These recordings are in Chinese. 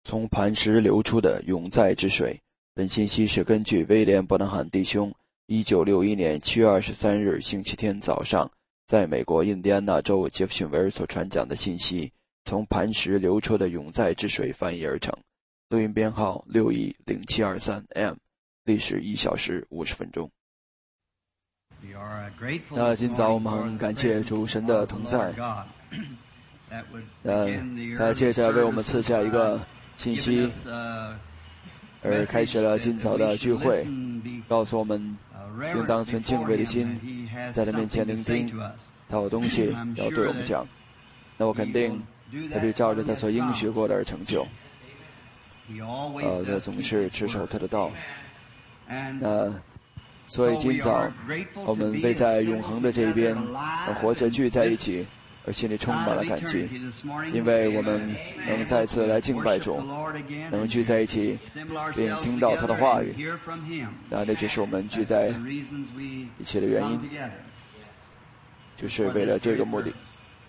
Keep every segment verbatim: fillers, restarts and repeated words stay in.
从磐石流出的永在之水。本信息是根据威廉·伯南罕弟兄一九六一年七月二十三日星期天早上在美国印第安纳州杰弗逊维尔所传讲的信息，从磐石流出的永在之水翻译而成。录音编号六一零七二三 M， 历时一小时五十分钟。那今早我们很感谢主神的同在，呃，他借着为我们赐下一个信息，而开始了今早的聚会，告诉我们应当存敬畏的心，在他面前聆听，他有东西要对我们讲。那我肯定他必照着他所应许过的而成就。呃，他总是持守他的道。那所以今早我们为在永恒的这一边活着聚在一起而心里充满了感激，因为我们能再次来敬拜主，能聚在一起并听到他的话语，那那就是我们聚在一起的原因，就是为了这个目的。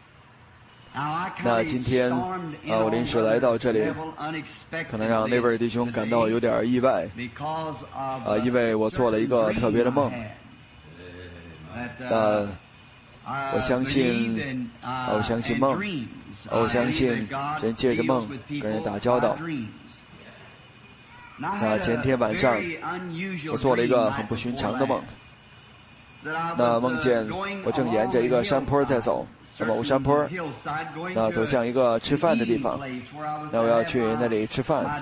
那今天啊，我临时来到这里，可能让那位弟兄感到有点意外啊，因为我做了一个特别的梦。那我相信啊，我相信梦，我相信人借着梦跟人打交道。那前天晚上我做了一个很不寻常的梦，那梦见我正沿着一个山坡在走，某山坡，那走向一个吃饭的地方，那我要去那里吃饭。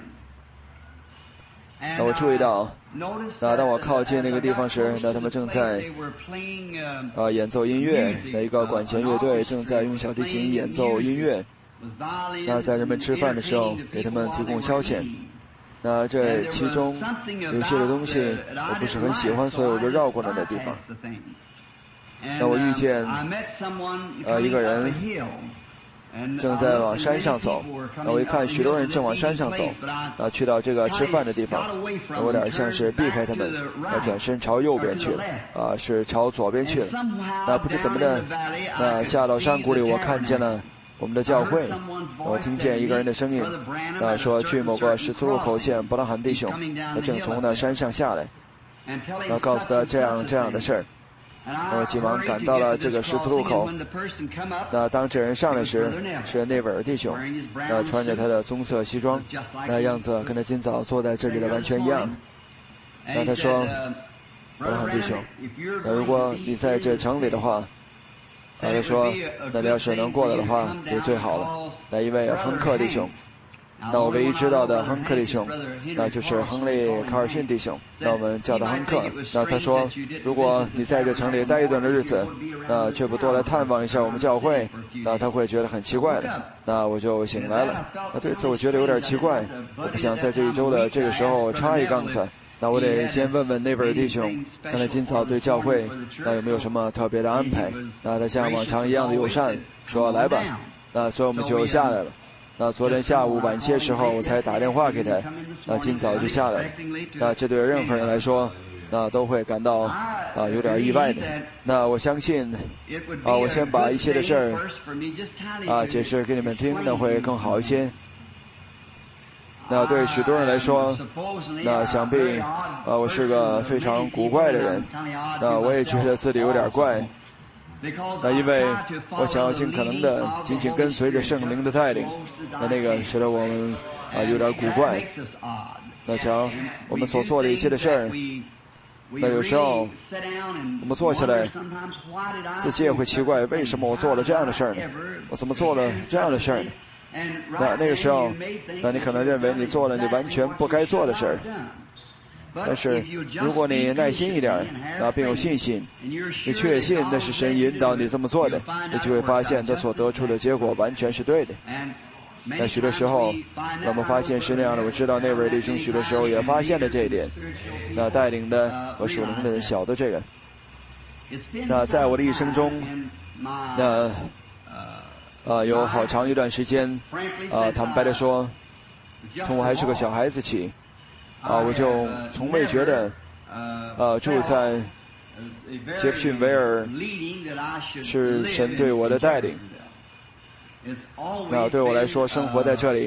那我注意到，那当我靠近那个地方时，那他们正在呃演奏音乐，那一个管弦乐队正在用小提琴演奏音乐。那在人们吃饭的时候，给他们提供消遣。那这其中有些的东西我不是很喜欢，所以我就绕过了那地方。那我遇见呃一个人正在往山上走，那我一看许多人正往山上走，啊，去到这个吃饭的地方，我有点像是避开他们，那转身朝右边去了，啊，是朝左边去了。那不知怎么的，那下到山谷里，我看见了我们的教会，我听见一个人的声音，啊，说去某个十字路口见伯拉罕弟兄，他正从那山上下来，那告诉他这样这样的事儿。那我急忙赶到了这个十字路口。那当这人上来时，是内维尔弟兄，那穿着他的棕色西装，那样子跟他今早坐在这里的完全一样。那他说：“伯拉罕弟兄，那如果你在这城里的话，那他说，那你要是能过来的话，就最好了。那因为亨克弟兄。”那我唯一知道的亨克弟兄，那就是亨利·卡尔逊弟兄，那我们叫他亨克。那他说，如果你在这城里待一段的日子，那却不多来探望一下我们教会，那他会觉得很奇怪的。那我就醒来了。那对此我觉得有点奇怪，我不想在这一周的这个时候插一杠子。那我得先问问那位弟兄，看他今早对教会那有没有什么特别的安排。那他像往常一样的友善，说来吧。那所以我们就下来了。那昨天下午晚些时候我才打电话给他，那今早就下来了。那这对任何人来说，那都会感到啊有点意外的。那我相信啊，我先把一些的事儿啊解释给你们听，那会更好一些。那对许多人来说，那想必啊我是个非常古怪的人，那我也觉得自己有点怪。那因为我想要尽可能的紧紧跟随着圣灵的带领，那那个使得我们啊有点古怪。那瞧我们所做的一切的事儿，那有时候我们坐下来，自己也会奇怪，为什么我做了这样的事儿呢？我怎么做了这样的事儿呢？那那个时候，那你可能认为你做了你完全不该做的事儿。但是如果你耐心一点啊，并有信心，你确信那是神引导你这么做的，你就会发现他所得出的结果完全是对的。那许多时候我们发现是那样的，我知道那位弟兄许多时候也发现了这一点，那带领的和属灵的人晓得这个。那在我的一生中，那呃有好长一段时间啊，坦白的说，从我还是个小孩子起啊，我就从未觉得，呃，住在杰弗逊维尔是神对我的带领。那对我来说，生活在这里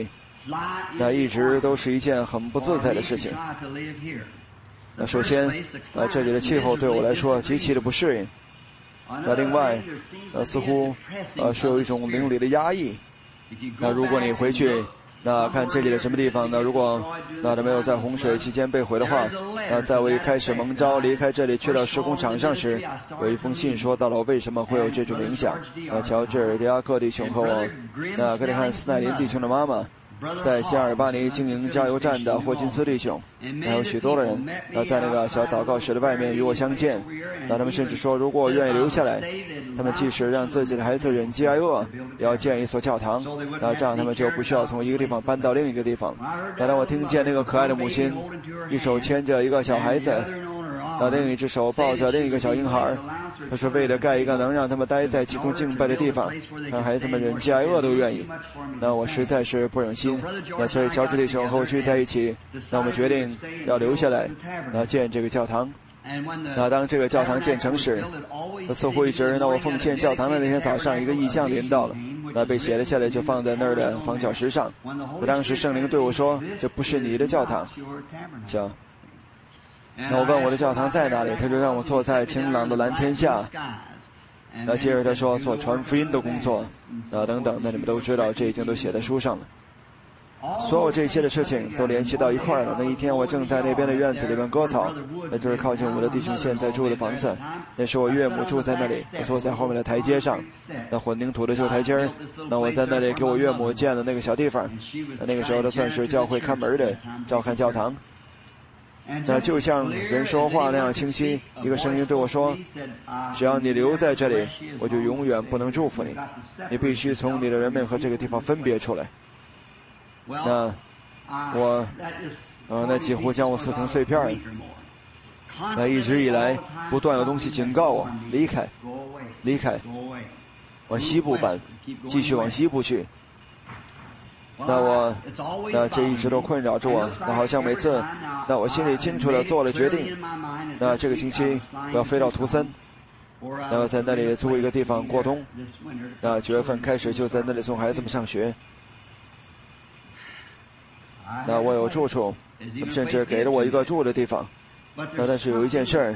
那一直都是一件很不自在的事情。那首先，呃，这里的气候对我来说极其的不适应。那另外，呃，似乎呃是有一种邻里的压抑。那如果你回去，那看这里的什么地方呢？如果那都没有在洪水期间被毁的话，那在我一开始蒙召离开这里去到施工场上时，有一封信说到了为什么会有这种影响。那乔治·迪亚克弟兄和我，那格里汉斯奈林弟兄的妈妈，在西阿尔巴尼经营加油站的霍金斯弟兄，还有许多的人，那在那个小祷告室的外面与我相见。那他们甚至说，如果我愿意留下来，他们即使让自己的孩子忍饥挨饿，也要建一所教堂。那这样他们就不需要从一个地方搬到另一个地方。那当我听见那个可爱的母亲，一手牵着一个小孩子，那另一只手抱着另一个小婴孩，他说为了盖一个能让他们待在其中敬拜的地方，让孩子们忍饥挨饿都愿意。那我实在是不忍心。那所以乔治弟兄和我聚在一起，那我们决定要留下来，那建这个教堂。那当这个教堂建成时，似乎一直那我奉献教堂的那天早上，一个异象临到了，那被写了下来，就放在那儿的房角石上。那当时圣灵对我说，这不是你的教堂。行。那我问我的教堂在哪里，他就让我坐在晴朗的蓝天下。那接着他说做传福音的工作，那等等，那你们都知道，这已经都写在书上了。所有这些的事情都联系到一块儿了。那一天我正在那边的院子里面割草，那就是靠近我的弟兄现在住的房子。那时我岳母住在那里，我坐在后面的台阶上，那混凝土的旧台阶儿。那我在那里给我岳母建了那个小地方。那那个时候他算是教会看门的，照看教堂。那就像人说话那样清晰，一个声音对我说，只要你留在这里，我就永远不能祝福你，你必须从你的人们和这个地方分别出来。那我呃那几乎将我撕成碎片了。那一直以来不断有东西警告我离开离开，往西部搬，继续往西部去。那我那这一直都困扰着我。那好像每次那我心里清楚地做了决定，那这个星期我要飞到图森，那么在那里租一个地方过冬。那九月份开始就在那里送孩子们上学。那我有住处，他们甚至给了我一个住的地方。那但是有一件事儿，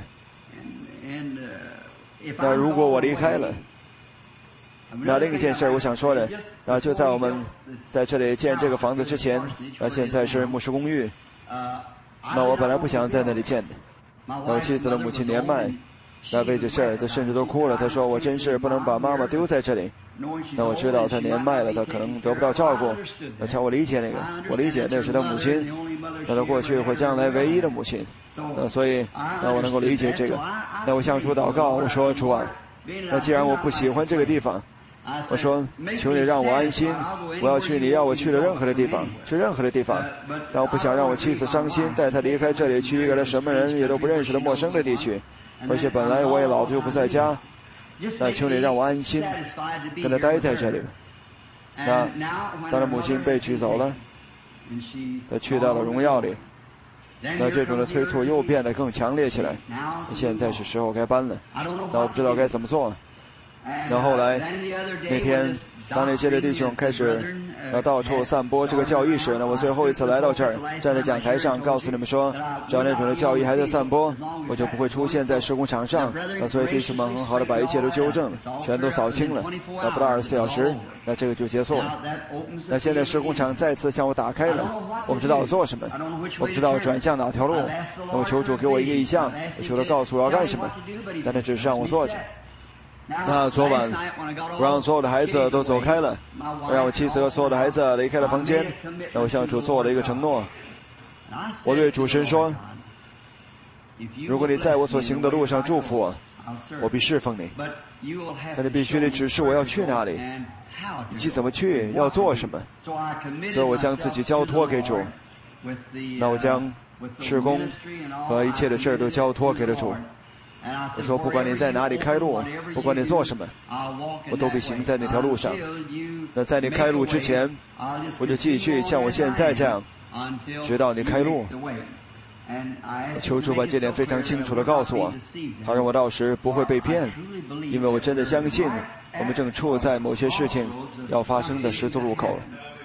那如果我离开了，那另一件事我想说的，啊，就在我们在这里建这个房子之前，那现在是牧师公寓。那我本来不想在那里建的。那我妻子的母亲年迈，那为这事儿她甚至都哭了。她说我真是不能把妈妈丢在这里。那我知道她年迈了，她可能得不到照顾。而且我理解那个，我理解那是她母亲，那她过去或将来唯一的母亲。那所以，那我能够理解这个。那我向主祷告，我说主啊，那既然我不喜欢这个地方，我说求你让我安心，我要去你要我去的任何的地方，去任何的地方。但我不想让我妻子伤心，带她离开这里，去一个她什么人也都不认识的陌生的地区。而且本来我也老就不在家，那求你让我安心，跟她待在这里。那当她母亲被取走了，她去到了荣耀里，那这种的催促又变得更强烈起来。现在是时候该搬了，那我不知道该怎么做。那后来那天当那些的弟兄开始呃到处散播这个教义时，那我最后一次来到这儿，站在讲台上告诉你们说，只要那种的教义还在散播，我就不会出现在施工场上。那所以弟兄们很好的把一切都纠正了，全都扫清了。那不到二十四小时，那这个就结束了。那现在施工场再次向我打开了，我不知道我做什么，我不知道转向哪条路。那我求主给我一个意向，我求他告诉我要干什么，但他只是让我做着。那昨晚我让所有的孩子都走开了，让我妻子和所有的孩子离开了房间。那我向主做了一个承诺，我对主神说，如果你在我所行的路上祝福我，我必侍奉你，但你必须得指示我要去哪里，以及怎么去，要做什么。所以我将自己交托给主，那我将事工和一切的事都交托给了主。我说不管你在哪里开路，不管你做什么，我都必行在那条路上。那在你开路之前，我就继续像我现在这样，直到你开路。我求主把这点非常清楚地告诉我，好让我到时不会被骗，因为我真的相信我们正处在某些事情要发生的十字路口了。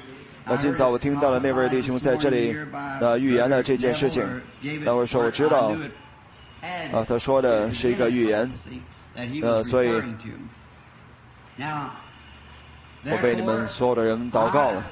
那今早我听到了那位弟兄在这里呃预言了这件事情，那我说我知道啊，他说的是一个预言，呃，所以我被你们所有的人祷告了。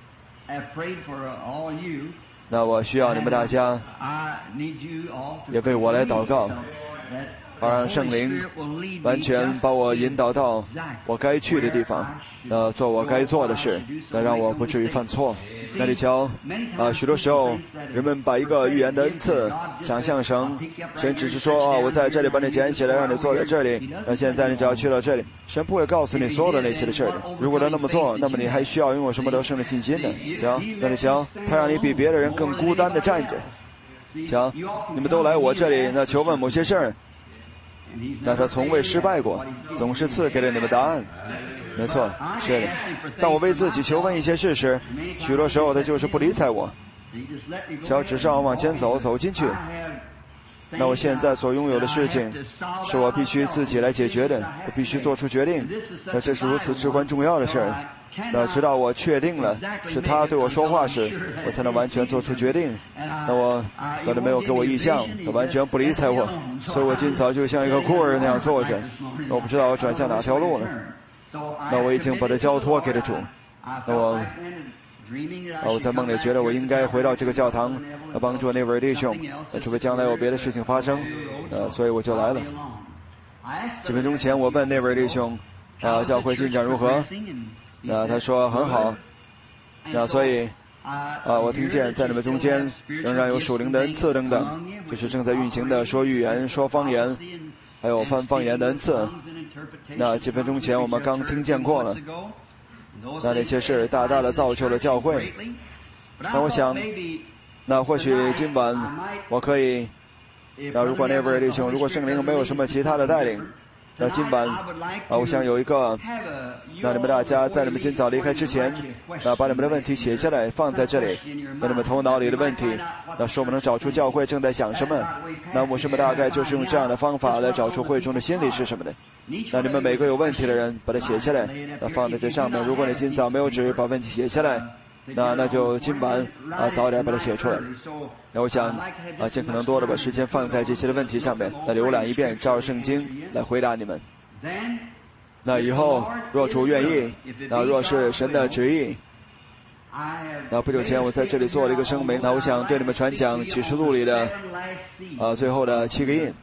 那我需要你们大家也为我来祷告，好让圣灵完全把我引导到我该去的地方，呃，做我该做的事，那让我不至于犯错。那你瞧，啊，许多时候人们把一个预言的恩赐想象成神只是说啊，我在这里把你捡起来，让你坐在这里，那现在你只要去到这里，神不会告诉你所有的那些的事的。如果他那么做，那么你还需要拥有什么得胜的信心呢？瞧，那你瞧，他让你比别的人更孤单的站着。瞧，你们都来我这里，那求问某些事儿，那他从未失败过，总是赐给了你们答案。没错，是的。当我为自己求问一些事时，许多时候他就是不理睬我，瞧，只是让我往前走，走进去。那我现在所拥有的事情，是我必须自己来解决的，我必须做出决定。那这是如此至关重要的事儿。那直到我确定了是他对我说话时，我才能完全做出决定。那我可能没有给我意向，他完全不理睬我，所以我今早就像一个孤儿那样坐着，我不知道我转向哪条路了。那我已经把它交托给了主。那我我在梦里觉得我应该回到这个教堂，帮助那位弟兄，除非将来有别的事情发生，呃，所以我就来了。几分钟前我问那位弟兄，啊，教会进展如何？那他说很好。那所以啊，我听见在你们中间仍然有属灵的恩赐等等，就是正在运行的说预言、说方言，还有翻方言的恩赐。那几分钟前我们刚听见过了。那那些事大大的造就了教会。那我想，那或许今晚我可以，那如果那位弟兄，如果圣灵没有什么其他的带领，那今晚啊，我想有一个，那你们大家在你们今早离开之前，那把你们的问题写下来放在这里，那你们头脑里的问题，那使我们能找出教会正在想什么。那牧师们大概就是用这样的方法来找出会众的心理是什么的。那你们每个有问题的人把它写下来，那放在这上面。如果你今早没有纸把问题写下来，那那就今晚啊早点把它写出来。那我想啊尽可能多的把时间放在这些的问题上面，来浏览一遍，照着圣经来回答你们。那以后若主愿意，那若是神的旨意，那不久前我在这里做了一个声明，那我想对你们传讲启示录里的啊最后的七个印。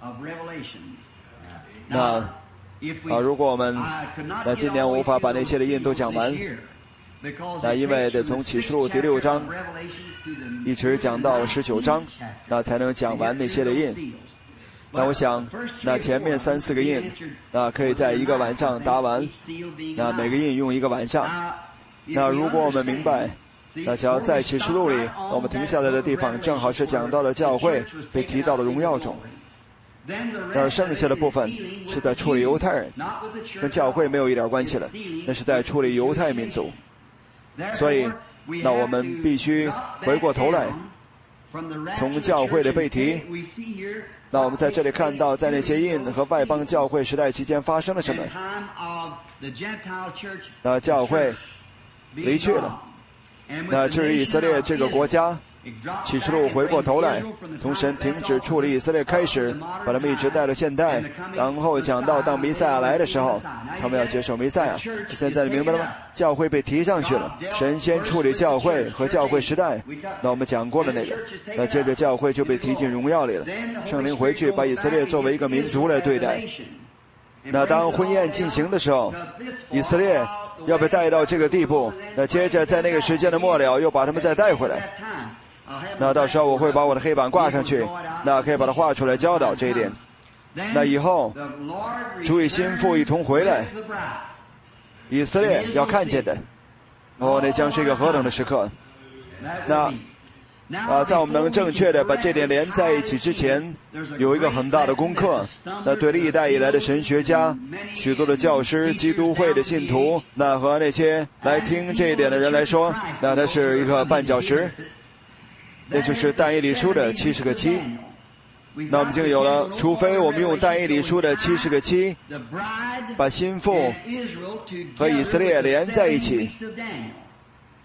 那啊如果我们那今年无法把那些的印都讲完，那因为得从启示录第六章一直讲到十九章，那才能讲完那些的印。那我想，那前面三四个印，那可以在一个晚上答完，那每个印用一个晚上。那如果我们明白，那只要在启示录里，我们停下来的地方正好是讲到了教会被提到了荣耀中，而剩下的部分是在处理犹太人，跟教会没有一点关系了，那是在处理犹太民族。所以那我们必须回过头来，从教会的被提，那我们在这里看到在那些印和外邦教会时代期间发生了什么。那教会离去了，那至于以色列这个国家，启示录回过头来，从神停止处理以色列开始，把他们一直带到现代，然后讲到当弥赛亚来的时候，他们要接受弥赛亚。现在你明白了吗？教会被提上去了，神先处理教会和教会时代，那我们讲过了那个，那接着教会就被提进荣耀里了，圣灵回去把以色列作为一个民族来对待。那当婚宴进行的时候，以色列要被带到这个地步，那接着在那个时间的末了又把他们再带回来。那到时候我会把我的黑板挂上去，那可以把它画出来教导这一点。那以后主与心腹一同回来，以色列要看见的，哦，那将是一个何等的时刻。那啊，在我们能正确的把这点连在一起之前，有一个很大的功课。那对历代以来的神学家、许多的教师、基督会的信徒，那和那些来听这一点的人来说，那它是一个绊脚石。那就是但以理书的七十个七。那我们就有了，除非我们用但以理书的七十个七把心腹和以色列连在一起，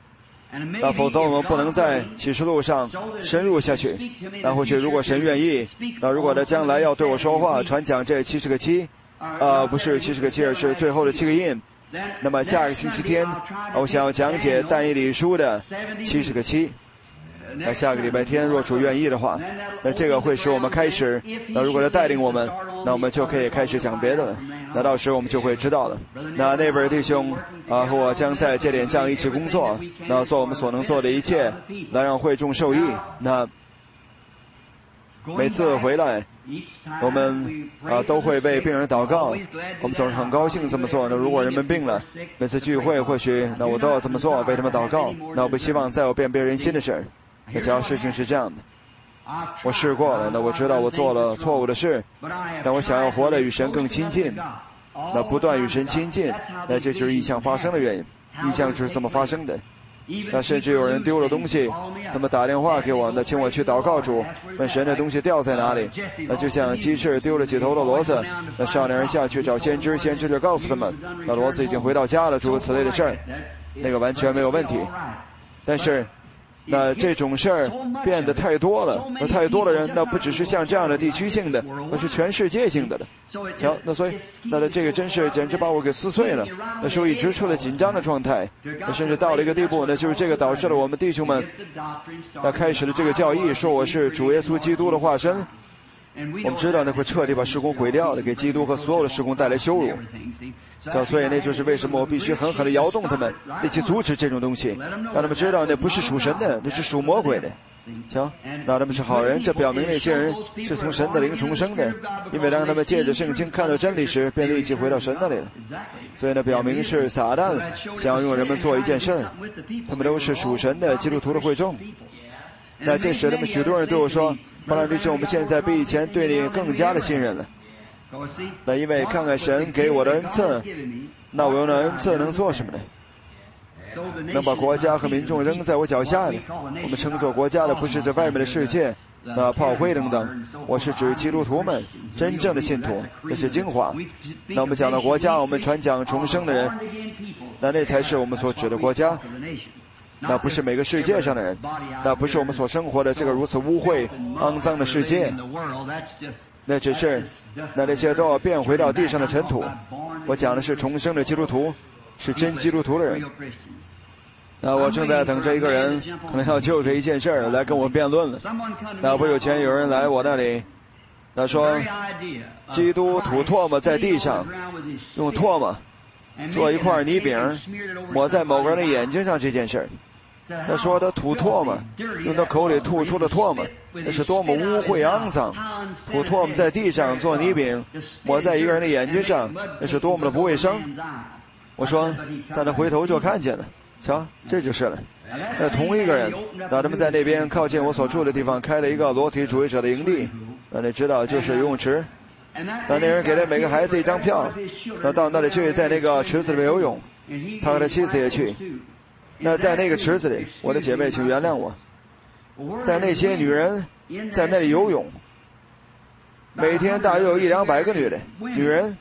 那否则我们不能在启示录上深入下去。那或许如果神愿意，那如果他将来要对我说话，传讲这七十个七，呃，不是七十个七，而是最后的七个印。那么下个星期天，我想要讲解但以理书的七十个七。那下个礼拜天，若主愿意的话，那这个会使我们开始。那如果他带领我们，那我们就可以开始讲别的了。那到时我们就会知道了。那那位弟兄啊和我将在这点上一起工作，那做我们所能做的一切，来让会众受益。那每次回来，我们啊都会为病人祷告，我们总是很高兴这么做。那如果人们病了，每次聚会或许那我都要这么做，为他们祷告。那我不希望再有辨别人心的事。那只要事情是这样的，我试过了，那我知道我做了错误的事，但我想要活得与神更亲近，那不断与神亲近，那这就是异象发生的原因。异象就是这么发生的。那甚至有人丢了东西，他们打电话给我，那请我去祷告主，问神的东西掉在哪里。那就像鸡翅丢了几头的骡子，那少年人下去找先知，先知就告诉他们，那骡子已经回到家了，诸如此类的事儿，那个完全没有问题。但是那这种事儿变得太多了，那太多的人，那不只是像这样的地区性的，而是全世界性的了。瞧，那所以，那这个真是简直把我给撕碎了。那时候一直处在紧张的状态，那甚至到了一个地步，那就是这个导致了我们弟兄们，那开始了这个教义，说我是主耶稣基督的化身。我们知道那会彻底把事工毁掉的，给基督和所有的事工带来羞辱。叫所以那就是为什么我必须狠狠地摇动他们，一起阻止这种东西，让他们知道那不是属神的，那是属魔鬼的。瞧，那他们是好人，这表明那些人是从神的灵重生的，因为当他们借着圣经看到真理时，便立即回到神那里了。所以呢，表明是撒旦想要用人们做一件事儿，他们都是属神的基督徒的会众。那这使他们许多人对我说，巴兰弟兄，我们现在比以前对你更加的信任了。那因为看看神给我的恩赐，那我用那恩赐能做什么呢？能把国家和民众扔在我脚下的。我们称作国家的不是这外面的世界，那炮灰等等，我是指基督徒们，真正的信徒，那是精华。那我们讲到国家，我们传讲重生的人，那那才是我们所指的国家。那不是每个世界上的人，那不是我们所生活的这个如此污秽肮脏的世界，那只是那那些都要变回到地上的尘土。我讲的是重生的基督徒，是真基督徒的人。那我正在等着一个人，可能要就着一件事儿来跟我辩论了。那不久前有人来我那里，他说基督吐唾沫在地上，用唾沫做一块泥饼抹在某个人的眼睛上这件事儿。他说他吐唾沫，用他口里吐出的唾沫，那是多么污秽肮脏。吐唾沫在地上做泥饼抹在一个人的眼睛上，那是多么的不卫生。我说但他回头就看见了，瞧，这就是了。那同一个人，那他们在那边靠近我所住的地方开了一个裸体主义者的营地，那你知道就是游泳池。那那人给了每个孩子一张票，那到那里去，在那个池子里面游泳，他和他妻子也去。那在那个池子里，我的姐妹请原谅我，但那些女人在那里游泳，每天大约有一两百个女的女人。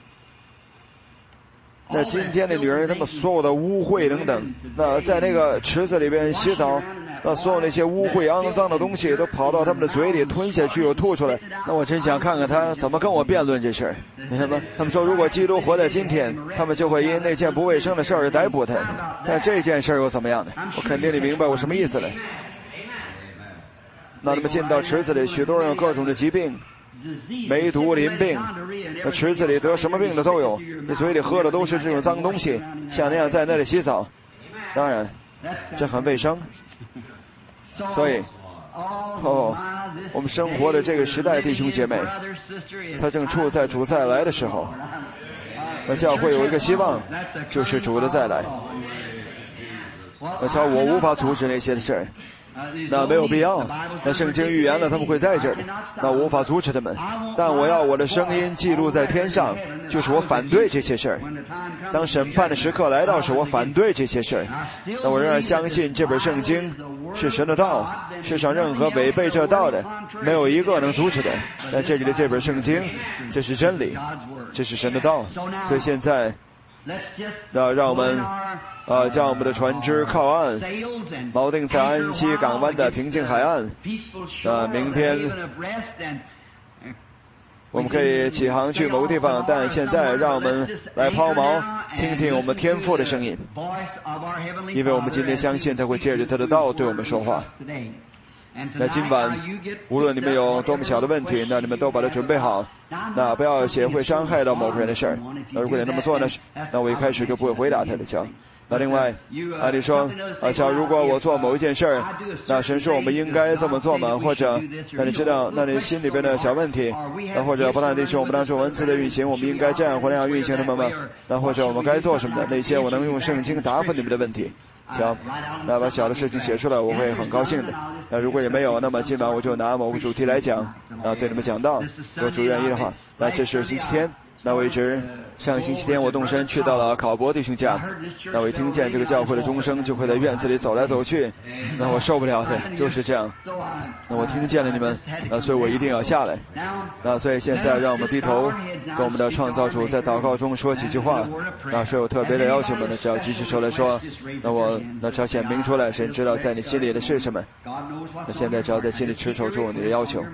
那今天的女人，她们所有的污秽等等，那在那个池子里边洗澡，那所有那些污秽肮脏的东西都跑到他们的嘴里吞下去又吐出来。那我真想看看他怎么跟我辩论这事儿。你看吧，他们说如果基督活在今天，他们就会因那件不卫生的事儿逮捕他。但这件事儿又怎么样呢？我肯定你明白我什么意思了。那他们进到池子里，许多人有各种的疾病，梅毒、淋病，那池子里得什么病的都有，你嘴里喝的都是这种脏东西，像那样在那里洗澡，当然这很卫生。所以哦，我们生活的这个时代，弟兄姐妹，他正处在主再来的时候。那教会有一个希望，就是主的再来。那瞧，我无法阻止那些的事儿，那没有必要。那圣经预言了他们会在这儿的，那我无法阻止他们。但我要我的声音记录在天上，就是我反对这些事儿。当审判的时刻来到时，我反对这些事儿。那我仍然相信这本圣经是神的道，世上任何违背这道的，没有一个能阻止的。但这里的这本圣经，这是真理，这是神的道。所以现在那让我们呃将我们的船只靠岸，锚定在安息港湾的平静海岸。那明天我们可以起航去某个地方，但现在让我们来抛锚，听听我们天父的声音，因为我们今天相信他会借着他的道对我们说话。那今晚无论你们有多么小的问题，那你们都把它准备好，那不要写会伤害到某个人的事儿。那如果你那么做呢，那我一开始就不会回答他的讲。那另外啊，你说啊，假如果我做某一件事儿，那神说我们应该这么做吗？或者那你知道那你心里边的小问题，那或者不但地是我们当中文字的运行，我们应该这样或那样运行他们吗？那或者我们该做什么的？那些我能用圣经答复你们的问题。行，那把小的事情写出来，我会很高兴的。那如果也没有，那么今晚我就拿某个主题来讲，啊，对你们讲道。如果主愿意的话，那这是星期天。那我一直上星期天我动身去到了考博弟兄家，那我一听见这个教会的钟声，就会在院子里走来走去，那我受不了的，就是这样。那我听见了你们，那所以我一定要下来。那所以现在让我们低头，跟我们的创造主在祷告中说几句话。那是有特别的要求吗？那只要举起手来说，那我那只要显明出来，神知道在你心里的是什么。那现在只要在心里持守住你的要求。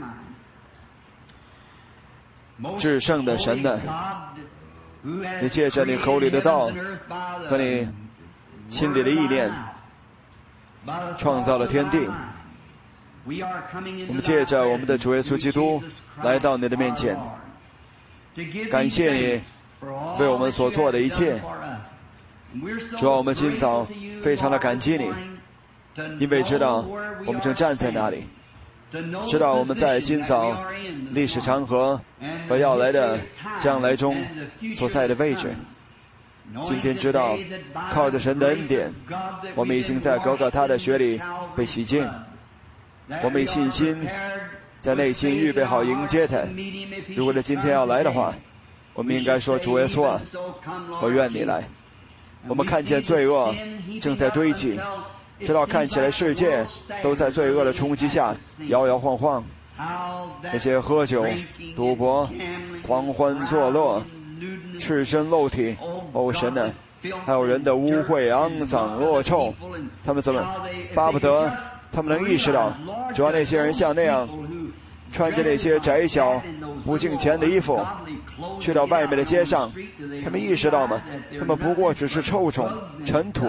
至圣的神呢，你借着你口里的道和你心里的意念创造了天地，我们借着我们的主耶稣基督来到你的面前，感谢你为我们所做的一切。主啊，我们今早非常的感激你，因为知道我们正站在那里，知道我们在今早历史长河和要来的将来中所在的位置。今天知道靠着神的恩典，我们已经在哥哥他的血里被洗净，我们以信心在内心预备好迎接他。如果他今天要来的话，我们应该说，主耶稣啊，我愿你来。我们看见罪恶正在堆积，直到看起来世界都在罪恶的冲击下摇摇晃晃。那些喝酒、赌博、狂欢作乐、赤身露体，哦神呢，还有人的污秽、肮脏、恶臭，他们怎么巴不得他们能意识到，只要那些人像那样穿着那些窄小不敬虔的衣服去到外面的街上，他们意识到吗？他们不过只是臭虫、尘土。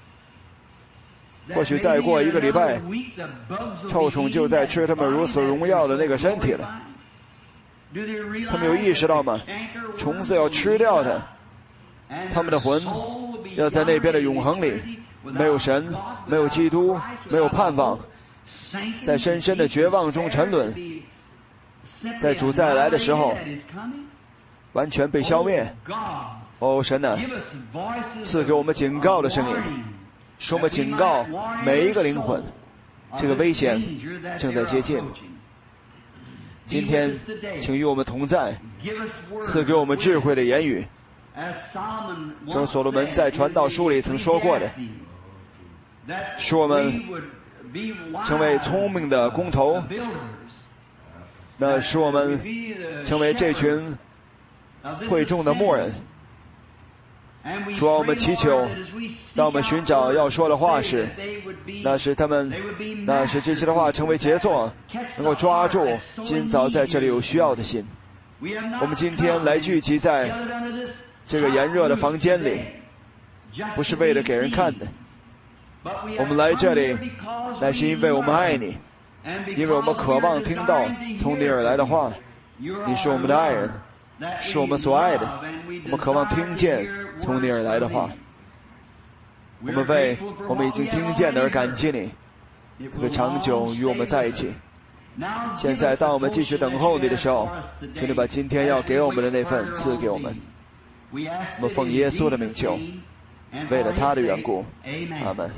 或许再过一个礼拜，臭虫就在吃他们如此荣耀的那个身体了。他们有意识到吗？虫子要吃掉它，他们的魂要在那边的永恒里，没有神，没有基督，没有盼望，在深深的绝望中沉沦，在主再来的时候完全被消灭。哦神啊，赐给我们警告的声音，使我们警告每一个灵魂，这个危险正在接近。今天请与我们同在，赐给我们智慧的言语，正如所罗门在传道书里曾说过的，使我们成为聪明的工头，那使我们成为这群会众的牧人。主啊，我们祈求，让我们寻找要说的话时，那使他们，那使这些的话成为杰作，能够抓住今早在这里有需要的心。我们今天来聚集在这个炎热的房间里，不是为了给人看的，我们来这里，乃是因为我们爱你，因为我们渴望听到从你而来的话。你是我们的爱人，是我们所爱的，我们渴望听见从你而来的话。我们为我们已经听见的而感激你，特别长久与我们在一起。现在当我们继续等候你的时候，请你把今天要给我们的那份赐给我们。我们奉耶稣的名求，为了他的缘故，阿门。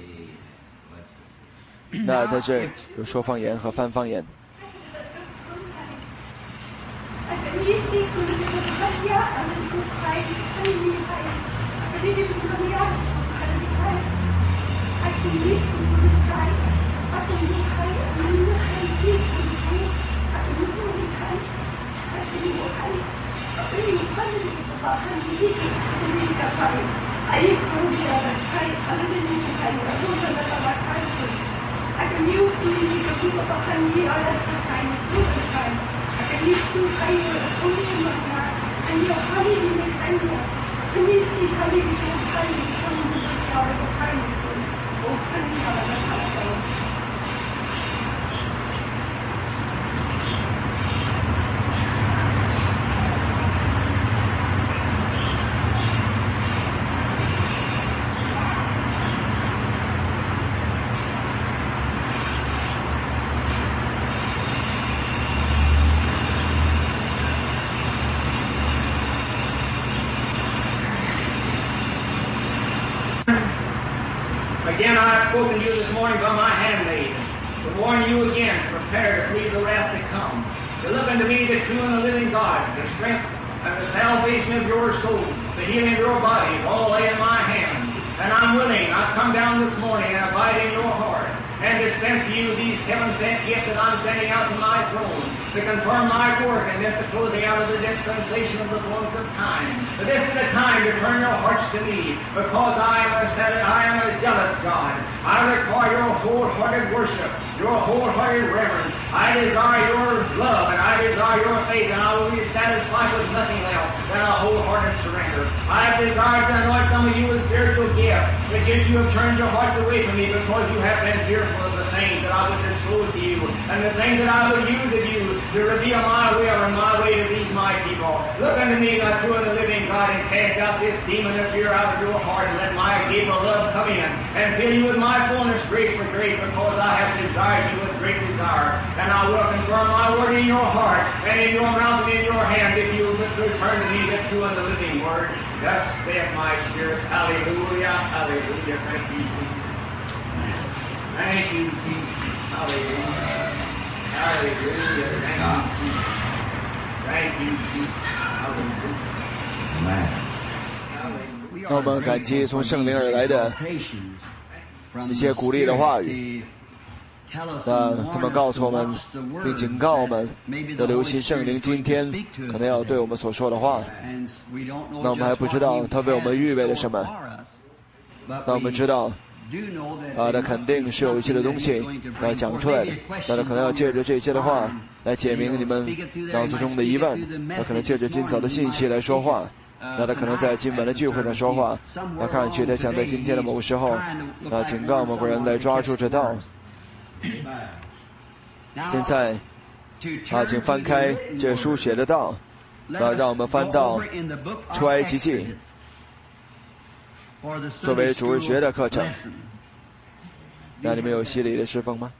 那在这有说方言和翻方言。 Again, I have spoken to you this morning by my handmaid, to warn you again, prepare to flee the wrath to come. To look unto me, the true and the living God, the strength and the salvation of your soul, the healing of your body, all lay in my hand. And I'm willing, I've come down this morning and abide in your heart, and dispense to you these heaven-sent gifts that I'm sending out from my throne, to confirm my work, and this the closing out of the dispensation of the fullness of time. But this is the time to turn your hearts to me, because I am a, I am a jealous God. I require your wholehearted worship, your wholehearted reverence. I desire your love, and I desire your faith, and I will be satisfied with nothing else than a wholehearted surrender. I have desired to anoint some of you with spiritual gifts, but yet you have turned your hearts away from me because you have been fearful of the things that I would disclose to you, and the things that I would use of you to reveal my will and my way to these my people. Look unto me, thy true and the living God, and cast out this demon of fear out of your heart, and let my gate of love come in, and fill you with my fullness, grace for grace, because I have desired you with great desire. And I will confirm my word in your heart, and in your mouth and in your hand, if you will return to me the true and the living word. Thus saith my spirit. Hallelujah, hallelujah. Thank you, Jesus. Thank you, Jesus. Hallelujah. Hallelujah. Thank you, Jesus. Thank you, Jesus. Hallelujah. Amen. 让我们感激从圣灵而来的一些鼓励的话语。那他们告诉我们，并警告我们，要留心圣灵今天可能要对我们所说的话。那我们还不知道他为我们预备了什么。那我们知道，啊，他肯定是有一些的东西要讲出来的。那他可能要借着这些的话来解明你们脑子中的疑问。他可能借着今早的信息来说话。那他可能在今晚的聚会上说话。那看上去他想在今天的某个时候，啊，警告某个人来抓住这道。现在啊，请翻开这书写的道，啊，让我们翻到出埃及记，作为主日学的课程。那你们有洗礼的侍奉吗？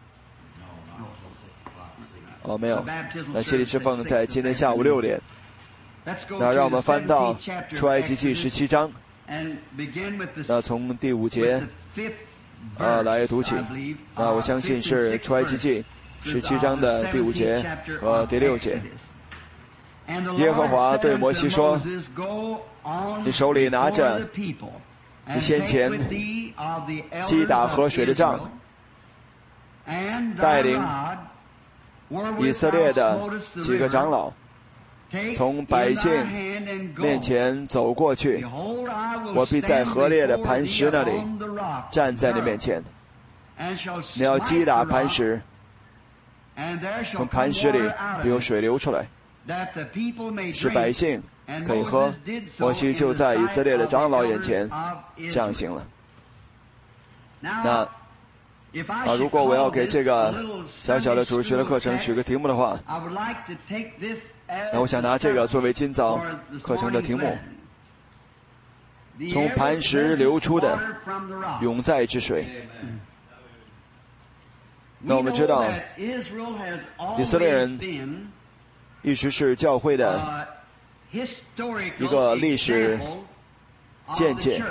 哦，没有。那洗礼侍奉在今天下午六点。那让我们翻到出埃及记十七章，那从第五节啊，来读起。啊，我相信是出埃及记十七章的第五节和第六节。耶和华对摩西说：“你手里拿着你先前击打河水的杖，带领以色列的几个长老从百姓面前走过去，我必在河裂的磐石那里站在你面前。你要击打磐石，从磐石里有水流出来，使百姓可以喝。摩西就在以色列的长老眼前这样行了。那啊，如果我要给这个小小的主日学的课程取个题目的话，那我想拿这个作为今早课程的题目：从磐石流出的永在之水。那我们知道，以色列人一直是教会的一个历史见解。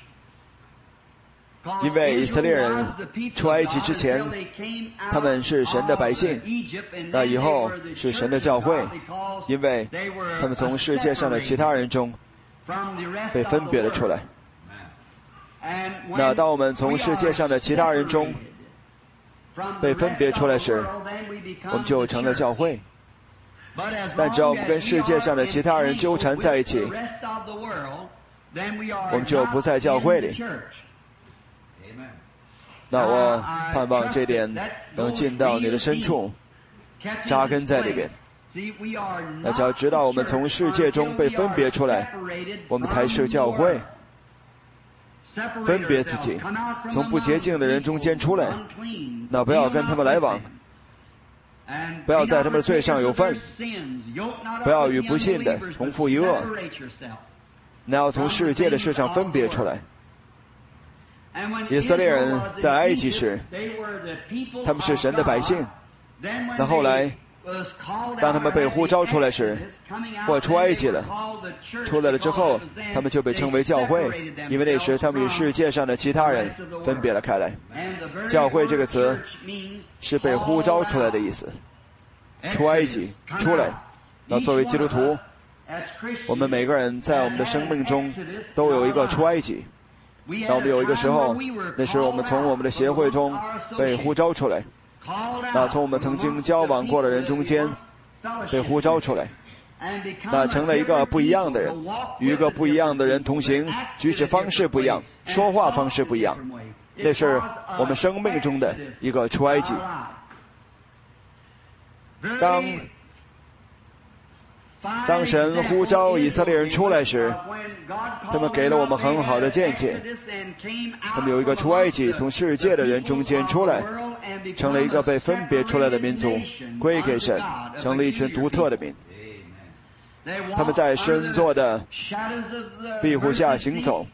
因为以色列人出埃及之前，他们是神的百姓，那以后是神的教会，因为他们从世界上的其他人中被分别了出来。那当我们从世界上的其他人中被分别出来时，我们就成了教会。 但只要我们跟世界上的其他人纠缠在一起，我们就不在教会里。那我盼望这点能进到你的深处，扎根在里边。那只要直到我们从世界中被分别出来，我们才是教会。分别自己，从不洁净的人中间出来，那不要跟他们来往，不要在他们的罪上有份，不要与不信的同负一恶，那要从世界的事上分别出来。以色列人在埃及时，他们是神的百姓，那后来当他们被呼召出来时，或出埃及了，出来了之后，他们就被称为教会，因为那时他们与世界上的其他人分别了开来。教会这个词是被呼召出来的意思，出埃及，出来。那作为基督徒，我们每个人在我们的生命中都有一个出埃及。当我们有一个时候，那时我们从我们的协会中被呼召出来，那从我们曾经交往过的人中间被呼召出来，那成了一个不一样的人，与一个不一样的人同行，举止方式不一样，说话方式不一样，那是我们生命中的一个出埃及。当当神呼召以色列人出来时，他们给了我们很好的见解。他们有一个出埃及，从世界的人中间出来，成了一个被分别出来的民族，归给神，成了一群独特的民。他们在神座的庇护下行走，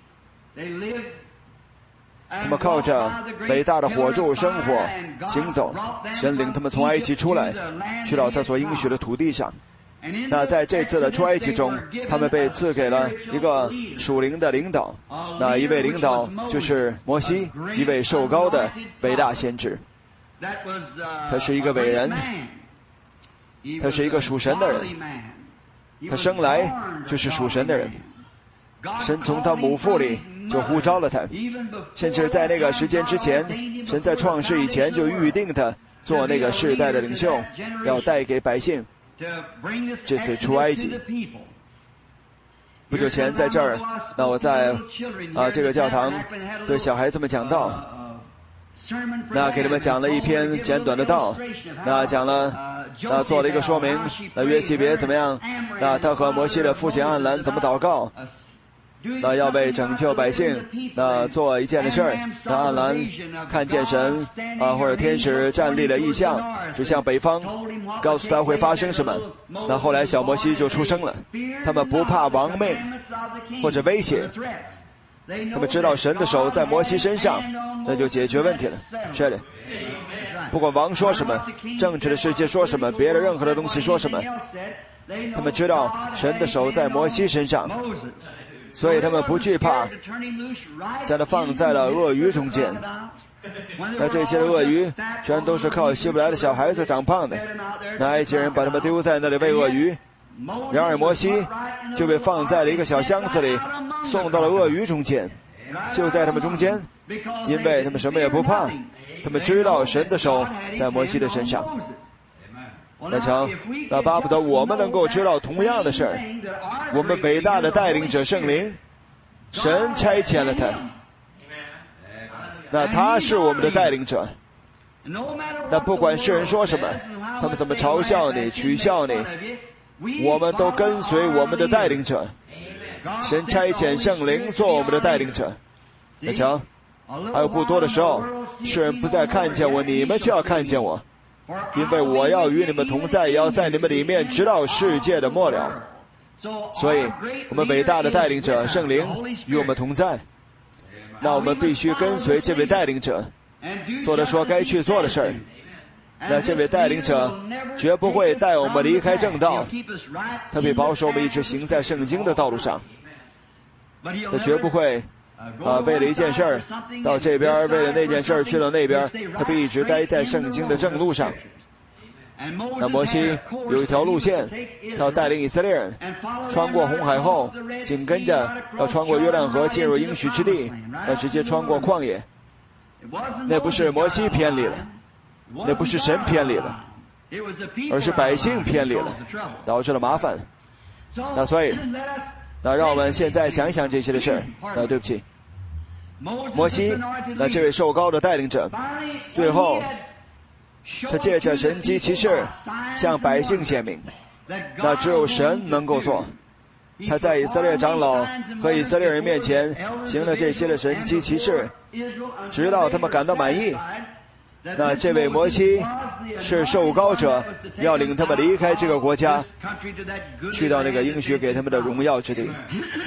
他们靠着伟大的火柱生活行走。神领他们从埃及出来，去到他所应许的土地上。那在这次的出埃及中，他们被赐给了一个属灵的领导，那一位领导就是摩西，一位受膏的伟大先知。他是一个伟人，他是一个属神的人，他生来就是属神的人。神从他母腹里就呼召了他，甚至在那个时间之前，神在创世以前就预定他做那个世代的领袖，要带给百姓这次出埃及。不久前在这儿，那我在啊这个教堂对小孩子们讲道，那给他们讲了一篇简短的道，那讲了那做了一个说明，那约基别怎么样，那他和摩西的父亲暗兰怎么祷告，那要为拯救百姓那做一件的事儿。那暗兰看见神啊或者天使站立了异象，指向北方，告诉他会发生什么。那后来小摩西就出生了。他们不怕亡命或者威胁，他们知道神的手在摩西身上，那就解决问题了。是的，不管王说什么，政治的世界说什么，别的任何的东西说什么，他们知道神的手在摩西身上，所以他们不惧怕，将它放在了鳄鱼中间。那这些的鳄鱼全都是靠希伯来的小孩子长胖的，那埃及人把他们丢在那里喂鳄鱼，然而摩西就被放在了一个小箱子里，送到了鳄鱼中间，就在他们中间，因为他们什么也不怕，他们知道神的手在摩西的身上。那瞧，那巴不得我们能够知道同样的事儿。我们伟大的带领者圣灵，神差遣了他，那他是我们的带领者。那不管世人说什么，他们怎么嘲笑你取笑你，我们都跟随我们的带领者。神差遣圣灵做我们的带领者。那瞧，还有不多的时候，世人不再看见我，你们就要看见我，因为我要与你们同在，也要在你们里面直到世界的末了。所以我们伟大的带领者圣灵与我们同在，那我们必须跟随这位带领者，做的说该去做的事儿。那这位带领者绝不会带我们离开正道，他会保守我们一直行在圣经的道路上。他绝不会啊，为了一件事儿到这边，为了那件事儿去了那边，他必一直待在圣经的正路上。那摩西有一条路线，他要带领以色列人穿过红海后，紧跟着要穿过约旦河进入应许之地，要直接穿过旷野。那不是摩西偏离了，那不是神偏离了， 而是百姓偏离了，导致了麻烦。那所以，那让我们现在想一想这些的事儿。啊，对不起，摩西，那这位受膏的带领者，最后他借着神迹奇事向百姓显明，那只有神能够做。他在以色列长老和以色列人面前行了这些的神迹奇事，直到他们感到满意。那这位摩西是受膏者，要领他们离开这个国家，去到那个应许给他们的荣耀之地。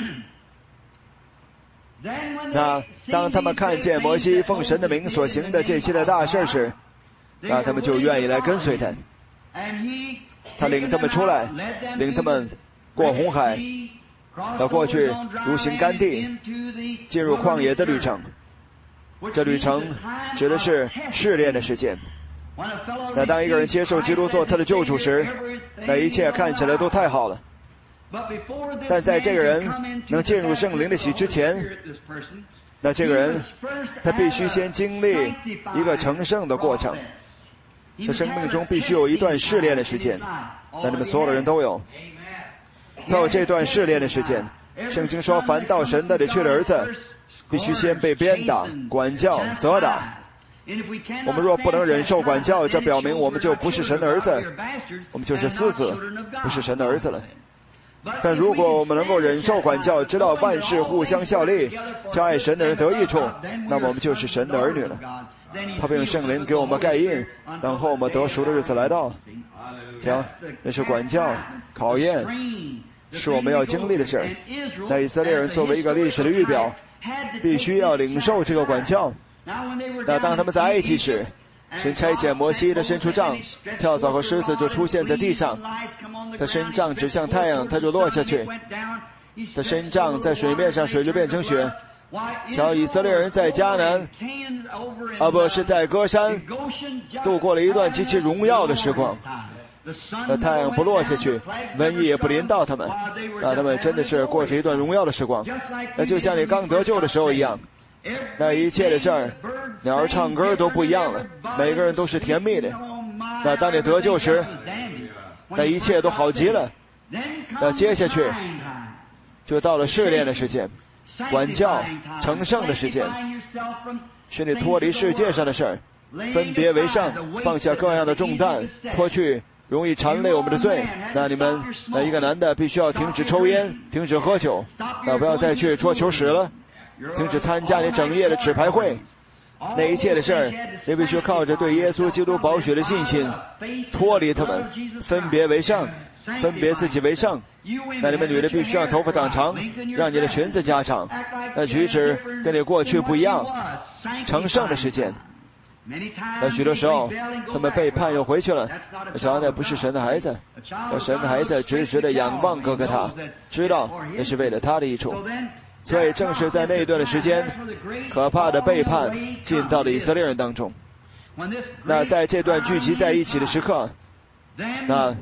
那当他们看见摩西奉神的名所行的这些的大事时，那他们就愿意来跟随他。他领他们出来，领他们过红海，到过去如行干地，进入旷野的旅程。这旅程指的是试炼的时间。那当一个人接受基督做他的救主时，那一切看起来都太好了。但在这个人能进入圣灵的洗之前，那这个人他必须先经历一个成圣的过程。他生命中必须有一段试炼的时间，那你们所有的人都有。他有这段试炼的时间。圣经说，凡到神那里去的儿子，必须先被鞭打、管教、责打。我们若不能忍受管教，这表明我们就不是神的儿子，我们就是私子，不是神的儿子了。但如果我们能够忍受管教，知道万事互相效力，叫爱神的人得益处，那么我们就是神的儿女了。他并用圣灵给我们盖印，等候我们得赎的日子来到。讲，那是管教、考验，是我们要经历的事儿。那以色列人作为一个历史的预表，必须要领受这个管教。那当他们在埃及时，神差遣摩西，他伸出杖，跳蚤和狮子就出现在地上。他伸杖指向太阳，他就落下去。他伸杖在水面上，水就变成雪。瞧，以色列人在迦南，啊不是在歌山，度过了一段极其荣耀的时光。那太阳不落下去，瘟疫也不临到他们，那他们真的是过着一段荣耀的时光。那就像你刚得救的时候一样，那一切的事儿，鸟儿唱歌都不一样了，每个人都是甜蜜的。那当你得救时，那一切都好极了。那接下去就到了试炼的时间，管教、成圣的时间，使你脱离世界上的事儿，分别为圣，放下各样的重担，脱去容易缠累我们的罪。那你们，那一个男的必须要停止抽烟，停止喝酒，那不要再去桌球室了，停止参加你整夜的纸牌会。那一切的事儿，你必须靠着对耶稣基督宝血的信心，脱离他们，分别为圣，分别自己为圣。那你们女的必须让头发长长，让你的裙子加长，那举止跟你过去不一样。成圣的时间，那许多时候他们背叛又回去了，瞧，那不是神的孩子。那神的孩子直直的仰望哥哥他，知道那是为了他的益处。所以正是在那一段的时间，可怕的背叛进到了以色列人当中。那在这段聚集在一起的时刻，那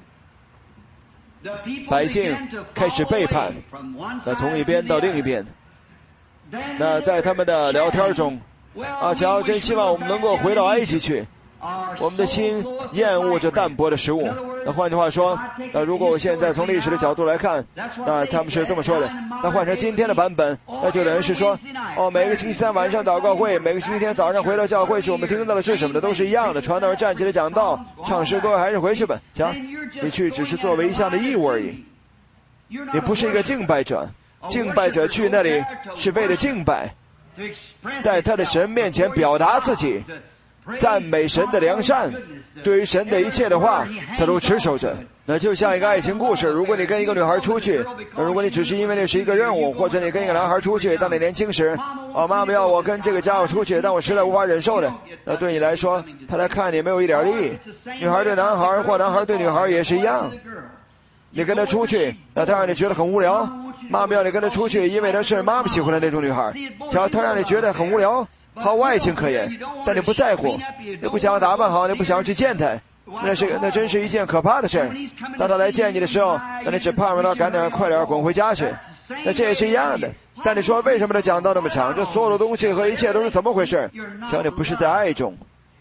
百姓开始背叛，那从一边到另一边。那在他们的聊天中，啊，瞧，真希望我们能够回到埃及去。我们的心厌恶着淡薄的食物。那换句话说，那如果我现在从历史的角度来看，那他们是这么说的。那换成今天的版本，那就等于是说，哦，每个星期三晚上祷告会，每个星期天早上回到教会去，我们听到的是什么的都是一样的。传道人站起来讲道，唱诗歌，还是回去吧。瞧，你去只是作为一项的义务而已，你不是一个敬拜者。敬拜者去那里是为了敬拜，在他的神面前表达自己，赞美神的良善，对于神的一切的话他都持守着。那就像一个爱情故事，如果你跟一个女孩出去，那如果你只是因为那是一个任务，或者你跟一个男孩出去，当你年轻时，哦，妈妈要我跟这个家伙出去，但我实在无法忍受的，那对你来说他来看你没有一点利益。女孩对男孩或男孩对女孩也是一样，你跟他出去，那他让你觉得很无聊，妈妈要你跟他出去，因为他是妈妈喜欢的那种女孩，瞧，他让你觉得很无聊，毫无爱情可言，但你不在乎，你不想要打扮好，你不想要去见他，那是那真是一件可怕的事。当他来见你的时候，那你只盼望他赶点快点滚回家去，那这也是一样的。但你说为什么他讲到那么长，这所有的东西和一切都是怎么回事？瞧，你不是在爱中，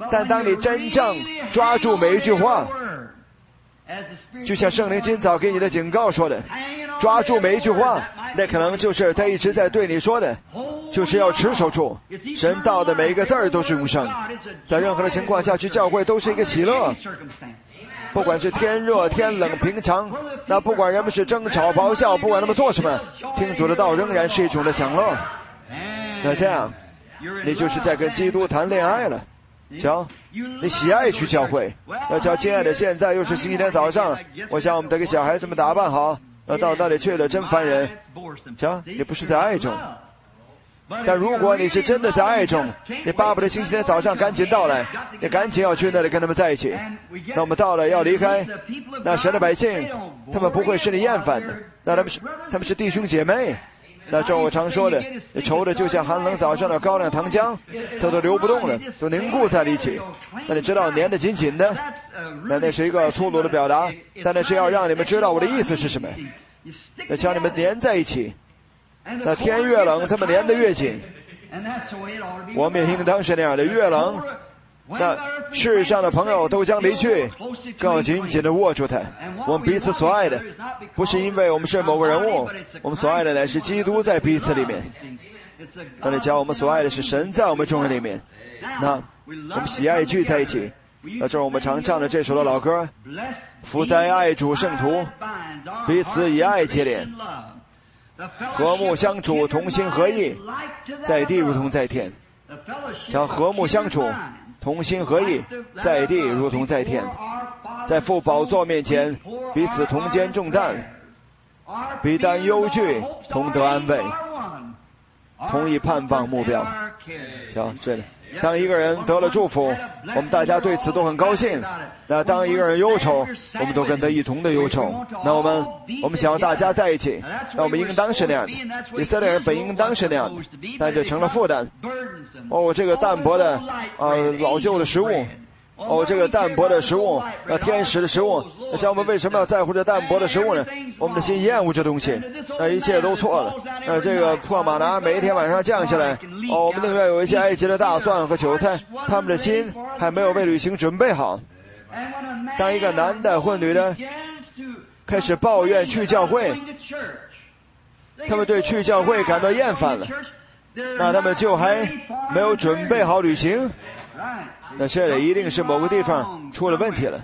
但当你真正抓住每一句话，就像圣灵今早给你的警告说的，抓住每一句话，那可能就是他一直在对你说的，就是要持守住神道的每一个字儿都是永生。在任何的情况下去教会都是一个喜乐，不管是天热天冷平常，那不管人们是争吵咆哮，不管他们做什么，听主的道仍然是一种的享乐。那这样你就是在跟基督谈恋爱了。瞧，你喜爱去教会。那瞧，亲爱的，现在又是星期天早上，我想我们得给小孩子们打扮好，那到那里去了真烦人。瞧，你不是在爱中。但如果你是真的在爱中，你巴不得星期天早上赶紧到来，你赶紧要去那里跟他们在一起。那我们到了要离开，那神的百姓他们不会是你厌烦的，那他们是他们是弟兄姐妹。那照我常说的，你稠的就像寒冷早上的高粱糖浆，它都流不动了，都凝固在了一起。那你知道粘得紧紧的，那那是一个粗鲁的表达，但那是要让你们知道我的意思是什么。那将你们粘在一起，那天越冷他们粘得越紧。我们也应当是那样的，越冷那世上的朋友都将离去，更要紧紧地握住他。我们彼此所爱的不是因为我们是某个人物，我们所爱的乃是基督在彼此里面。那你讲我们所爱的是神在我们众人里面。那我们喜爱聚在一起，那这是我们常唱的这首的老歌，福在爱主圣徒，彼此以爱结连，和睦相处，同心合意，在地如同在天。叫和睦相处，同心合意，在地如同在天。在父宝座面前，彼此同肩重担，彼担忧惧，同得安慰，同一盼望目标。瞧，这里当一个人得了祝福，我们大家对此都很高兴。那当一个人忧愁，我们都跟他一同的忧愁。那我们我们想要大家在一起，那我们应当是那样的。以色列人本应当是那样的，但这成了负担。哦，这个淡薄的呃老旧的食物，哦，这个淡薄的食物，那天使的食物，那像我们为什么要在乎这淡薄的食物呢？我们的心厌恶这东西，那一切都错了。那这个破马拿每一天晚上降下来，哦，我们宁愿有一些埃及的大蒜和韭菜，他们的心还没有为旅行准备好。当一个男的或女的开始抱怨去教会，他们对去教会感到厌烦了，那他们就还没有准备好旅行。那这里一定是某个地方出了问题了。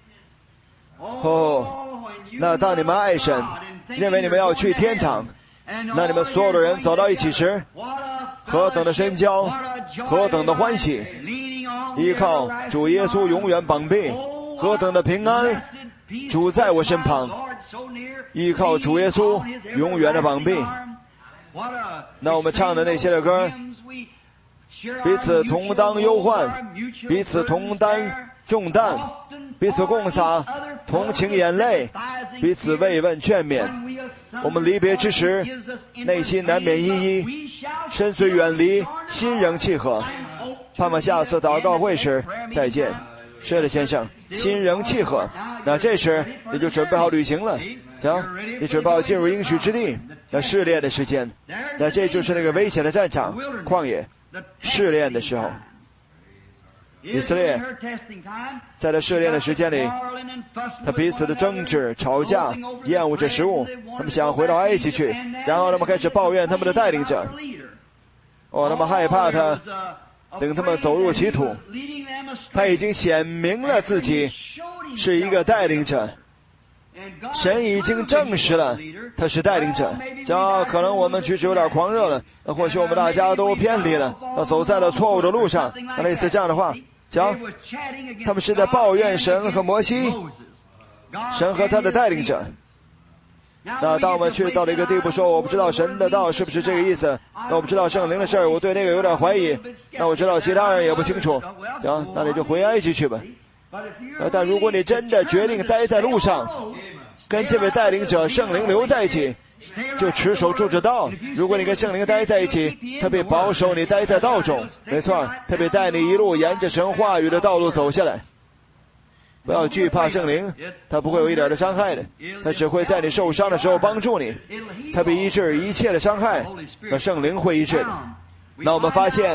哦，那当你们爱神，认为你们要去天堂，那你们所有的人走到一起时，何等的深交，何等的欢喜，依靠主耶稣永远膀臂，何等的平安，主在我身旁，依靠主耶稣永远的膀臂。那我们唱的那些的歌，彼此同当忧患，彼此同担重担，彼此共洒同情眼泪，彼此慰问劝勉。我们离别之时，内心难免依依，身虽远离，心仍契合。盼望下次祷告会时再见。是的，先生，心仍契合。那这时你就准备好旅行了，行，你准备好进入应许之地，那试炼的时间，那这就是那个危险的战场，旷野试炼的时候。以色列在这试炼的时间里，他彼此的争执吵架，厌恶着食物，他们想回到埃及去，然后他们开始抱怨他们的带领者，哦，他们害怕他等他们走入歧途。他已经显明了自己是一个带领者，神已经证实了他是带领者。这可能我们确实有点狂热了，或许我们大家都偏离了，走在了错误的路上，类似这样的话。讲他们是在抱怨神和摩西，神和他的带领者。那当我们去到了一个地步，说我不知道神的道是不是这个意思，那我不知道圣灵的事儿，我对那个有点怀疑，那我知道其他人也不清楚，行，那你就回埃及去吧。但如果你真的决定待在路上，跟这位带领者圣灵留在一起，就持守住这道。如果你跟圣灵待在一起，他必保守你待在道中，没错，他必带你一路沿着神话语的道路走下来。不要惧怕圣灵，他不会有一点的伤害的，他只会在你受伤的时候帮助你，他必医治一切的伤害，那圣灵会医治的。那我们发现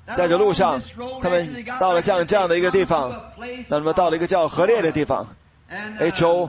在这路上，他们到了像这样的一个地方，那么到了一个叫何烈的地方 ，H O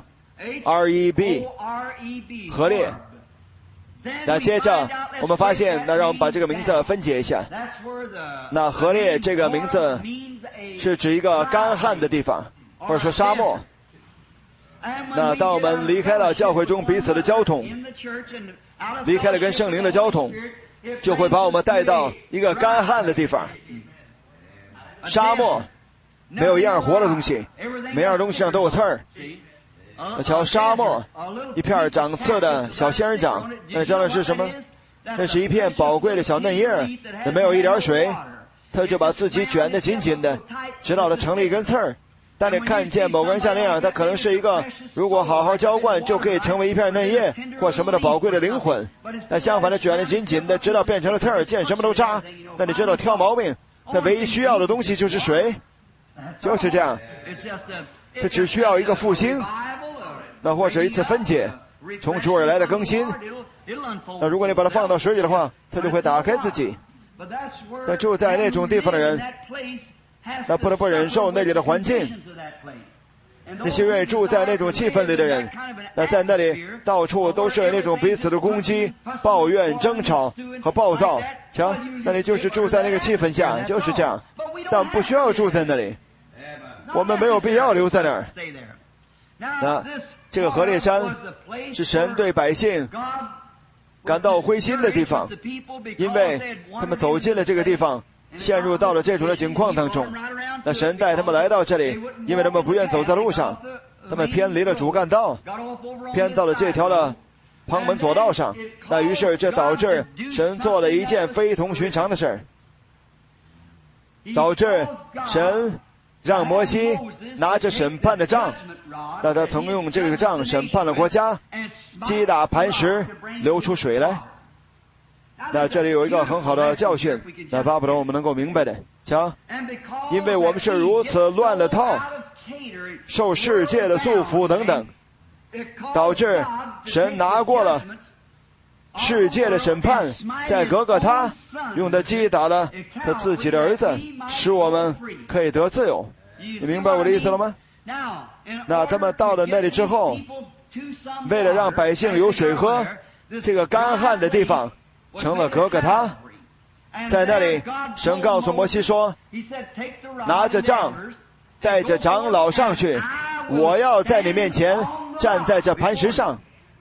R E B， 何烈。那接着我们发现，那让我们把这个名字分解一下。那何烈这个名字是指一个干旱的地方，或者说沙漠。那当我们离开了教会中彼此的交通，离开了跟圣灵的交通，就会把我们带到一个干旱的地方，沙漠，没有一样活的东西，每样东西上都有刺儿。那瞧，沙漠，一片长刺的小仙人掌，那你知道那是什么？那是一片宝贵的小嫩叶，那没有一点水，它就把自己卷得紧紧的，直到它成了一根刺儿。当你看见某个人像那样，他可能是一个如果好好浇灌就可以成为一片嫩叶或什么的宝贵的灵魂，但相反的卷得紧紧的，直到变成了刺儿，见什么都扎。那你知道挑毛病，他唯一需要的东西就是水，就是这样，他只需要一个复兴，那或者一次分解，从主而来的更新。那如果你把它放到水里的话，它就会打开自己。但住在那种地方的人，那不得不忍受那里的环境。那些愿意住在那种气氛里的人，那在那里到处都是那种彼此的攻击、抱怨、争吵和暴躁。瞧，那里就是住在那个气氛下，就是这样。但不需要住在那里，我们没有必要留在那儿。那这个何烈山是神对百姓感到灰心的地方，因为他们走进了这个地方，陷入到了这种的境况当中。那神带他们来到这里，因为他们不愿走在路上，他们偏离了主干道，偏到了这条的旁门左道上。那于是这导致神做了一件非同寻常的事儿，导致神让摩西拿着审判的杖，那他曾用这个杖审判了国家，击打磐石流出水来。那这里有一个很好的教训，那巴不得我们能够明白的。瞧，因为我们是如此乱了套，受世界的束缚等等，导致神拿过了世界的审判，在格格他用他击打了他自己的儿子，使我们可以得自由。你明白我的意思了吗？那他们到了那里之后，为了让百姓有水喝，这个干旱的地方成了格格他。在那里，神告诉摩西说，拿着杖带着长老上去，我要在你面前站在这磐石上。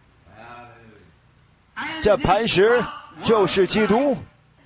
这磐石就是基督。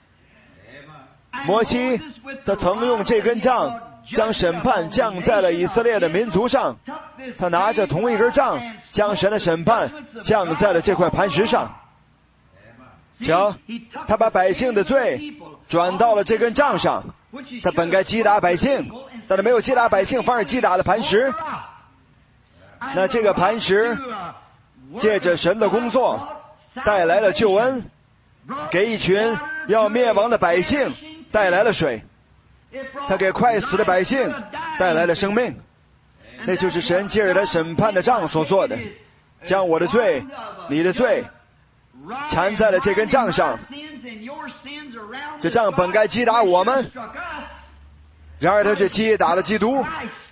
摩西他曾用这根杖将审判降在了以色列的民族上，他拿着同一根杖将神的审判降在了这块磐石上。瞧，他把百姓的罪转到了这根杖上，他本该击打百姓，但他没有击打百姓，反而击打了磐石。那这个磐石借着神的工作带来了救恩，给一群要灭亡的百姓带来了水，他给快死的百姓带来了生命。那就是神借着他审判的杖所做的，将我的罪、你的罪缠在了这根杖上。这杖本该击打我们，然而他却击打了基督，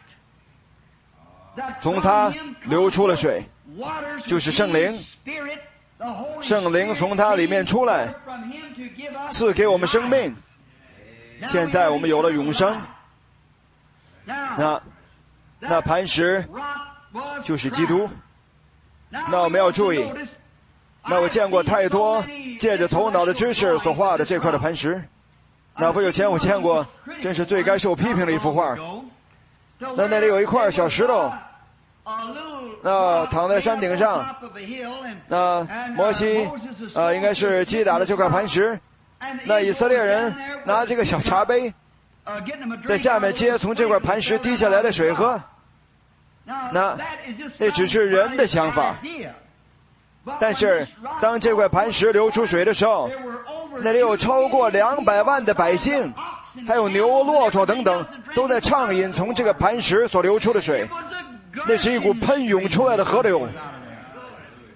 从他流出了水，就是圣灵。圣灵从他里面出来，赐给我们生命。现在我们有了永生。那那磐石就是基督。那我们要注意，那我见过太多借着头脑的知识所画的这块的磐石。那不久前我见过真是最该受批评的一幅画。那那里有一块小石头，那躺在山顶上，那摩西呃应该是击打了这块磐石，那以色列人拿这个小茶杯在下面接从这块磐石滴下来的水喝。那那只是人的想法，但是当这块磐石流出水的时候，那里有超过两百万的百姓，还有牛、骆驼等等，都在畅饮从这个磐石所流出的水。那是一股喷涌出来的河流。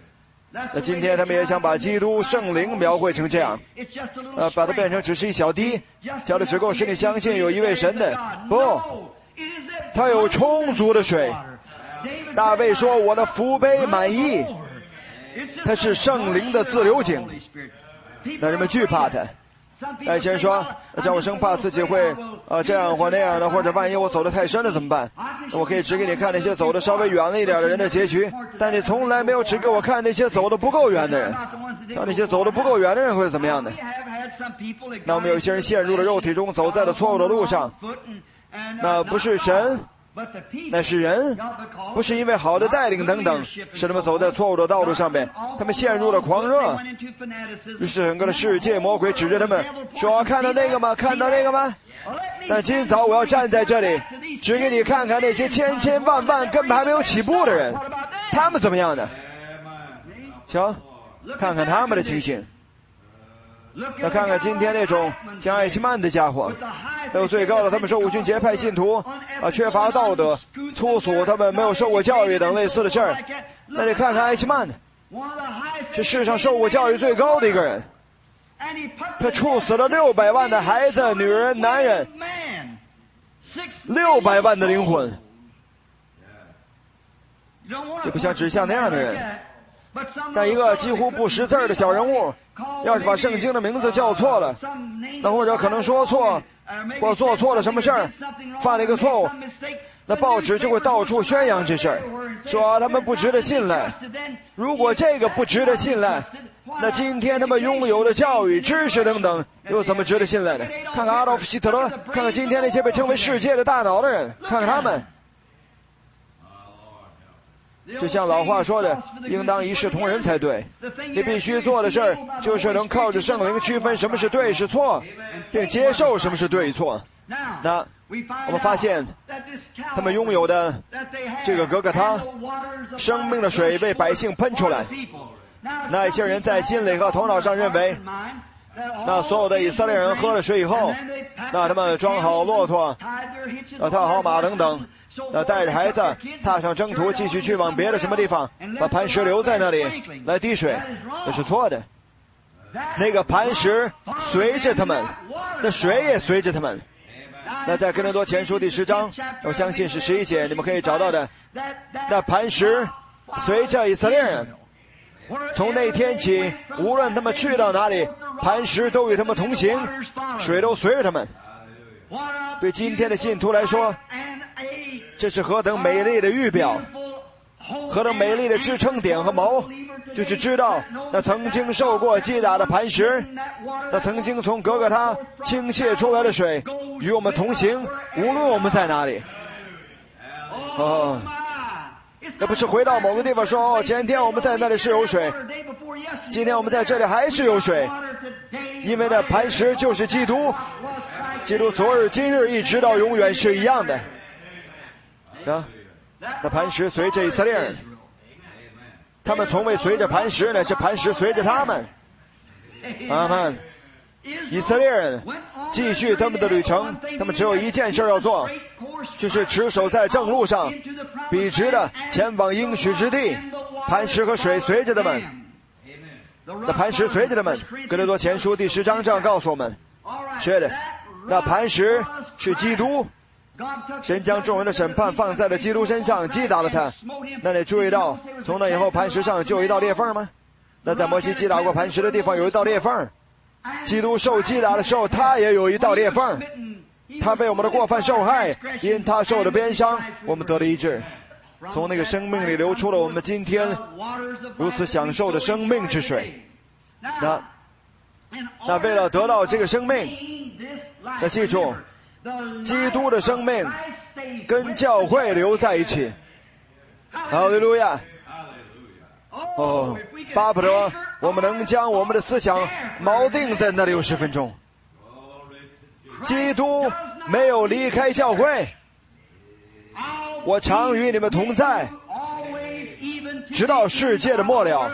那今天他们也想把基督圣灵描绘成这样，呃，把它变成只是一小滴，浇的只够使你相信有一位神的。不，他有充足的水。大卫说：“我的福杯满溢。”他是圣灵的自流井。那人们惧怕他。那些人说：“叫我生怕自己会呃这样或那样的，或者万一我走得太深了怎么办？我可以指给你看那些走得稍微远了一点的人的结局，但你从来没有指给我看那些走得不够远的人。像那些走得不够远的人会怎么样呢？那我们有一些人陷入了肉体中，走在了错误的路上。那不是神，那是人，不是因为好的带领等等，使他们走在错误的道路上面，他们陷入了狂热。于是整个的世界魔鬼指着他们说：看到那个吗？看到那个吗？但今早我要站在这里，指给你看看那些千千万万根本还没有起步的人，他们怎么样呢？瞧，看看他们的情形。那看看今天那种像艾希曼的家伙，还有最高的他们说五旬节派信徒啊，缺乏道德、粗俗，他们没有受过教育等类似的事儿。那你看看艾希曼，是世上受过教育最高的一个人，他处死了六百万的孩子、女人、男人，六百万的灵魂。也不想只像那样的人，但一个几乎不识字的小人物，要是把圣经的名字叫错了，那或者可能说错，或做错了什么事儿，犯了一个错误，那报纸就会到处宣扬这事儿，说他们不值得信赖。如果这个不值得信赖，那今天他们拥有的教育、知识等等，又怎么值得信赖呢？看看阿道夫·希特勒，看看今天那些被称为世界的大脑的人，看看他们。就像老话说的，应当一视同仁才对。你必须做的事儿，就是能靠着圣灵区分什么是对是错，并接受什么是对与错。那我们发现，他们拥有的这个格格他，生命的水被百姓喷出来。那一些人在心里和头脑上认为，那所有的以色列人喝了水以后，那他们装好骆驼，那套好马等等，那带着孩子踏上征途，继续去往别的什么地方，把磐石留在那里来滴水，那是错的。那个磐石随着他们，那水也随着他们。那在哥林多前书第十章，我相信是十一节，你们可以找到的。那磐石随着以色列人，从那天起，无论他们去到哪里，磐石都与他们同行，水都随着他们。对今天的信徒来说，这是何等美丽的预表，何等美丽的支撑点和锚，就是知道那曾经受过击打的磐石，那曾经从格格他倾泻出来的水与我们同行，无论我们在哪里。哦，那不是回到某个地方说，哦，前天我们在那里是有水，今天我们在这里还是有水，因为那磐石就是基督，基督昨日今日一直到永远是一样的。啊，那磐石随着以色列人，他们从未随着磐石，那是磐石随着他们。阿们。以色列人继续他们的旅程，他们只有一件事要做，就是持守在正路上，笔直的前往应许之地。磐石和水随着他们，那磐石随着他们。哥林多前书第十章这样告诉我们，是的，那磐石是基督，神将众人的审判放在了基督身上，击打了他。那你注意到从那以后磐石上就有一道裂缝吗？那在摩西击打过磐石的地方有一道裂缝，基督受击打的时候他也有一道裂缝，他被我们的过犯受害，因他受的鞭伤我们得了医治，从那个生命里流出了我们今天如此享受的生命之水。那那为了得到这个生命，那记住，基督的生命跟教会留在一起。哈利路亚！哦，巴不得我们能将我们的思想锚定在那里有十分钟。基督没有离开教会，我常与你们同在，直到世界的末了。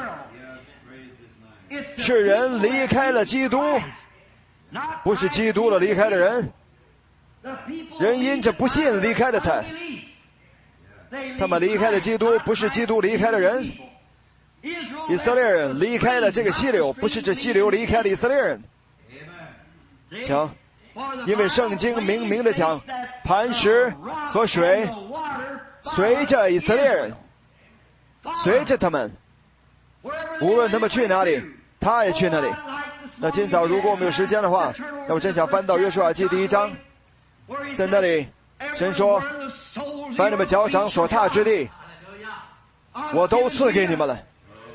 是人离开了基督，不是基督了离开了人。人因着不信离开了他，他们离开了基督，不是基督离开了人。 以色列人离开了这个溪流，不是这溪流离开了以色列人。瞧，因为圣经明明的讲，磐石和水随着以色列人，随着他们，无论他们去哪里，他也去哪里。那今早如果我们有时间的话，那我真想翻到约书亚记第一章，在那里神说，凡你们脚掌所踏之地，我都赐给你们了。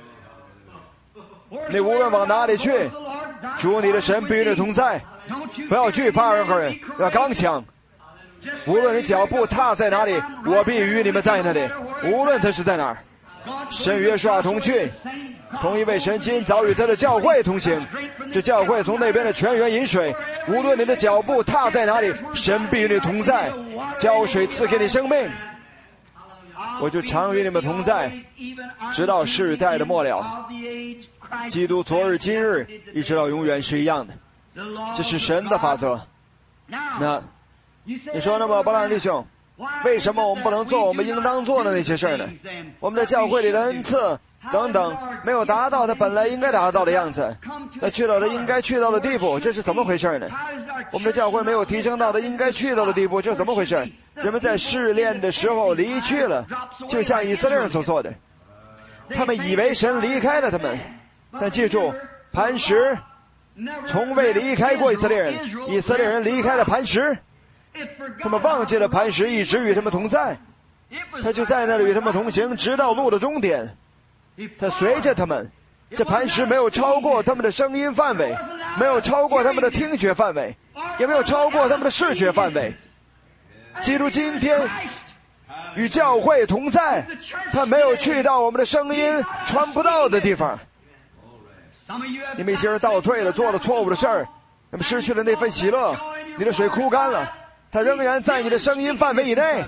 你无论往哪里去，主你的神必与你同在，不要惧怕任何人，要刚强。无论你脚步踏在哪里，我必与你们在那里，无论他是在哪儿。神与约书亚同去，同一位神今早与他的教会同行。这教会从那边的泉源饮水，无论你的脚步踏在哪里，神必与你同在，浇水赐给你生命。我就常与你们同在，直到世代的末了。基督昨日今日一直到永远是一样的，这是神的法则。那你说，那么巴兰弟兄，为什么我们不能做我们应当做的那些事儿呢？我们的教会里的恩赐等等没有达到他本来应该达到的样子，他去到他应该去到的地步，这是怎么回事呢？我们的教会没有提升到他应该去到的地步，这怎么回事？人们在试炼的时候离去了，就像以色列人所做的，他们以为神离开了他们，但记住，磐石从未离开过以色列人，以色列人离开了磐石，他们忘记了磐石一直与他们同在，他就在那里与他们同行，直到路的终点。他随着他们，这磐石没有超过他们的声音范围，没有超过他们的听觉范围，也没有超过他们的视觉范围。基督今天与教会同在，他没有去到我们的声音传不到的地方。你们一些人倒退了，做了错误的事儿，那么失去了那份喜乐，你的水枯干了，他仍然在你的声音范围以内，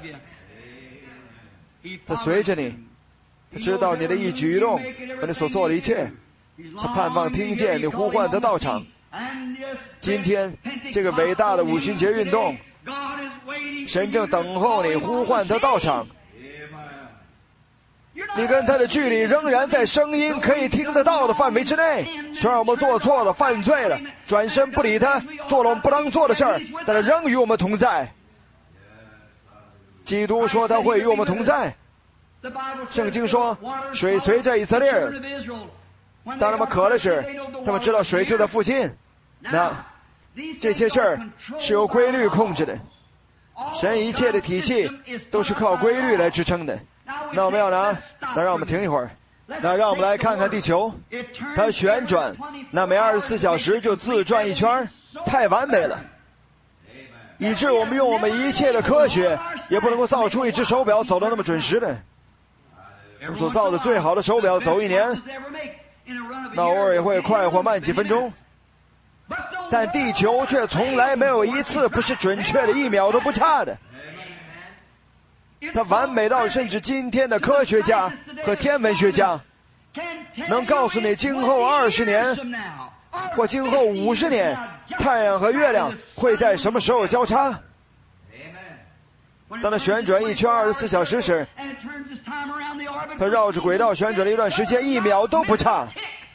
他随着你，他知道你的一举一动和你所做的一切，他盼望听见你呼唤他到场。今天这个伟大的五旬节运动，神正等候你呼唤他到场。你跟他的距离仍然在声音可以听得到的范围之内，虽然我们做错了，犯罪了，转身不理他，做了我们不当做的事儿，但他仍与我们同在。基督说他会与我们同在，圣经说水随着以色列人，当他们渴了时，他们知道水就在附近。那这些事儿是由规律控制的，神一切的体系都是靠规律来支撑的。那我们要呢？那让我们停一会儿。那让我们来看看地球，它旋转，那每二十四小时就自转一圈，太完美了，以致我们用我们一切的科学也不能够造出一只手表走得那么准时的。我们所造的最好的手表走一年，那偶尔也会快或慢几分钟，但地球却从来没有一次不是准确的一秒都不差的。它完美到甚至今天的科学家和天文学家能告诉你今后二十年或今后五十年太阳和月亮会在什么时候交叉。当它旋转一圈二十四小时时，它绕着轨道旋转了一段时间，一秒都不差。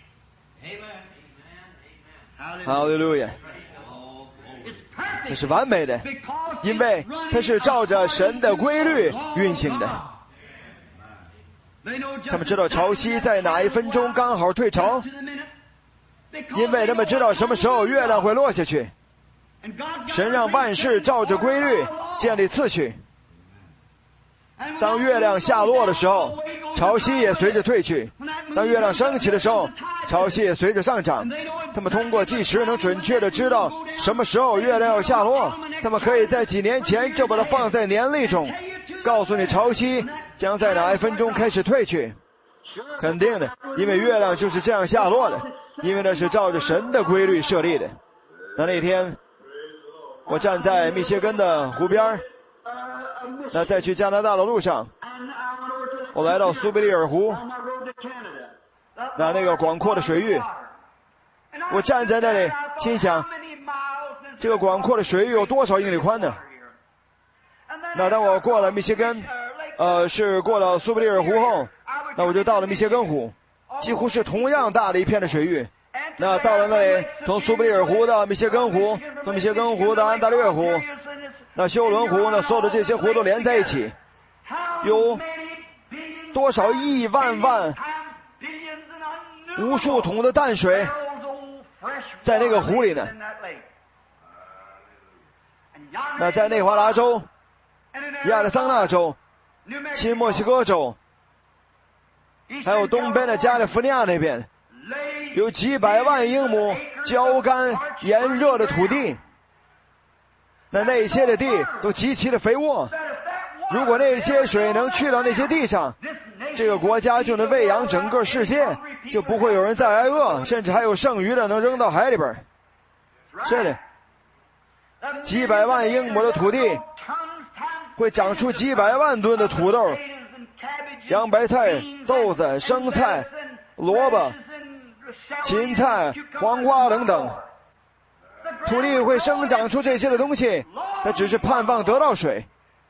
哈利路亚！这是完美的，因为它是照着神的规律运行的。他们知道潮汐在哪一分钟刚好退潮，因为他们知道什么时候月亮会落下去。神让万事照着规律建立次序。当月亮下落的时候，潮汐也随着退去；当月亮升起的时候，潮汐也随着上涨。他们通过计时能准确的知道什么时候月亮要下落，他们可以在几年前就把它放在年历中，告诉你潮汐将在哪一分钟开始退去。肯定的，因为月亮就是这样下落的，因为那是照着神的规律设立的。那那天我站在密歇根的湖边，那在去加拿大的路上，我来到苏必利尔湖，那那个广阔的水域，我站在那里心想，这个广阔的水域有多少英里宽呢？那当我过了密歇根呃，是过了苏必利尔湖后，那我就到了密歇根湖。 几乎是同样大的一片的水域。那到了那里，从苏布里尔湖到密歇根湖，从密歇根湖到安大略湖，那休伦湖，那所有的这些湖都连在一起，有多少亿万万无数桶的淡水在那个湖里呢？那在内华达州、亚利桑那州、新墨西哥州，还有东边的加利福尼亚那边，有几百万英亩焦干炎热的土地，那那些的地都极其的肥沃。如果那些水能去到那些地上，这个国家就能喂养整个世界，就不会有人再挨饿，甚至还有剩余的能扔到海里边。是的，几百万英亩的土地会长出几百万吨的土豆、洋白菜、豆子、生菜、萝卜、芹菜、黄瓜等等。土地会生长出这些的东西，它只是盼望得到水。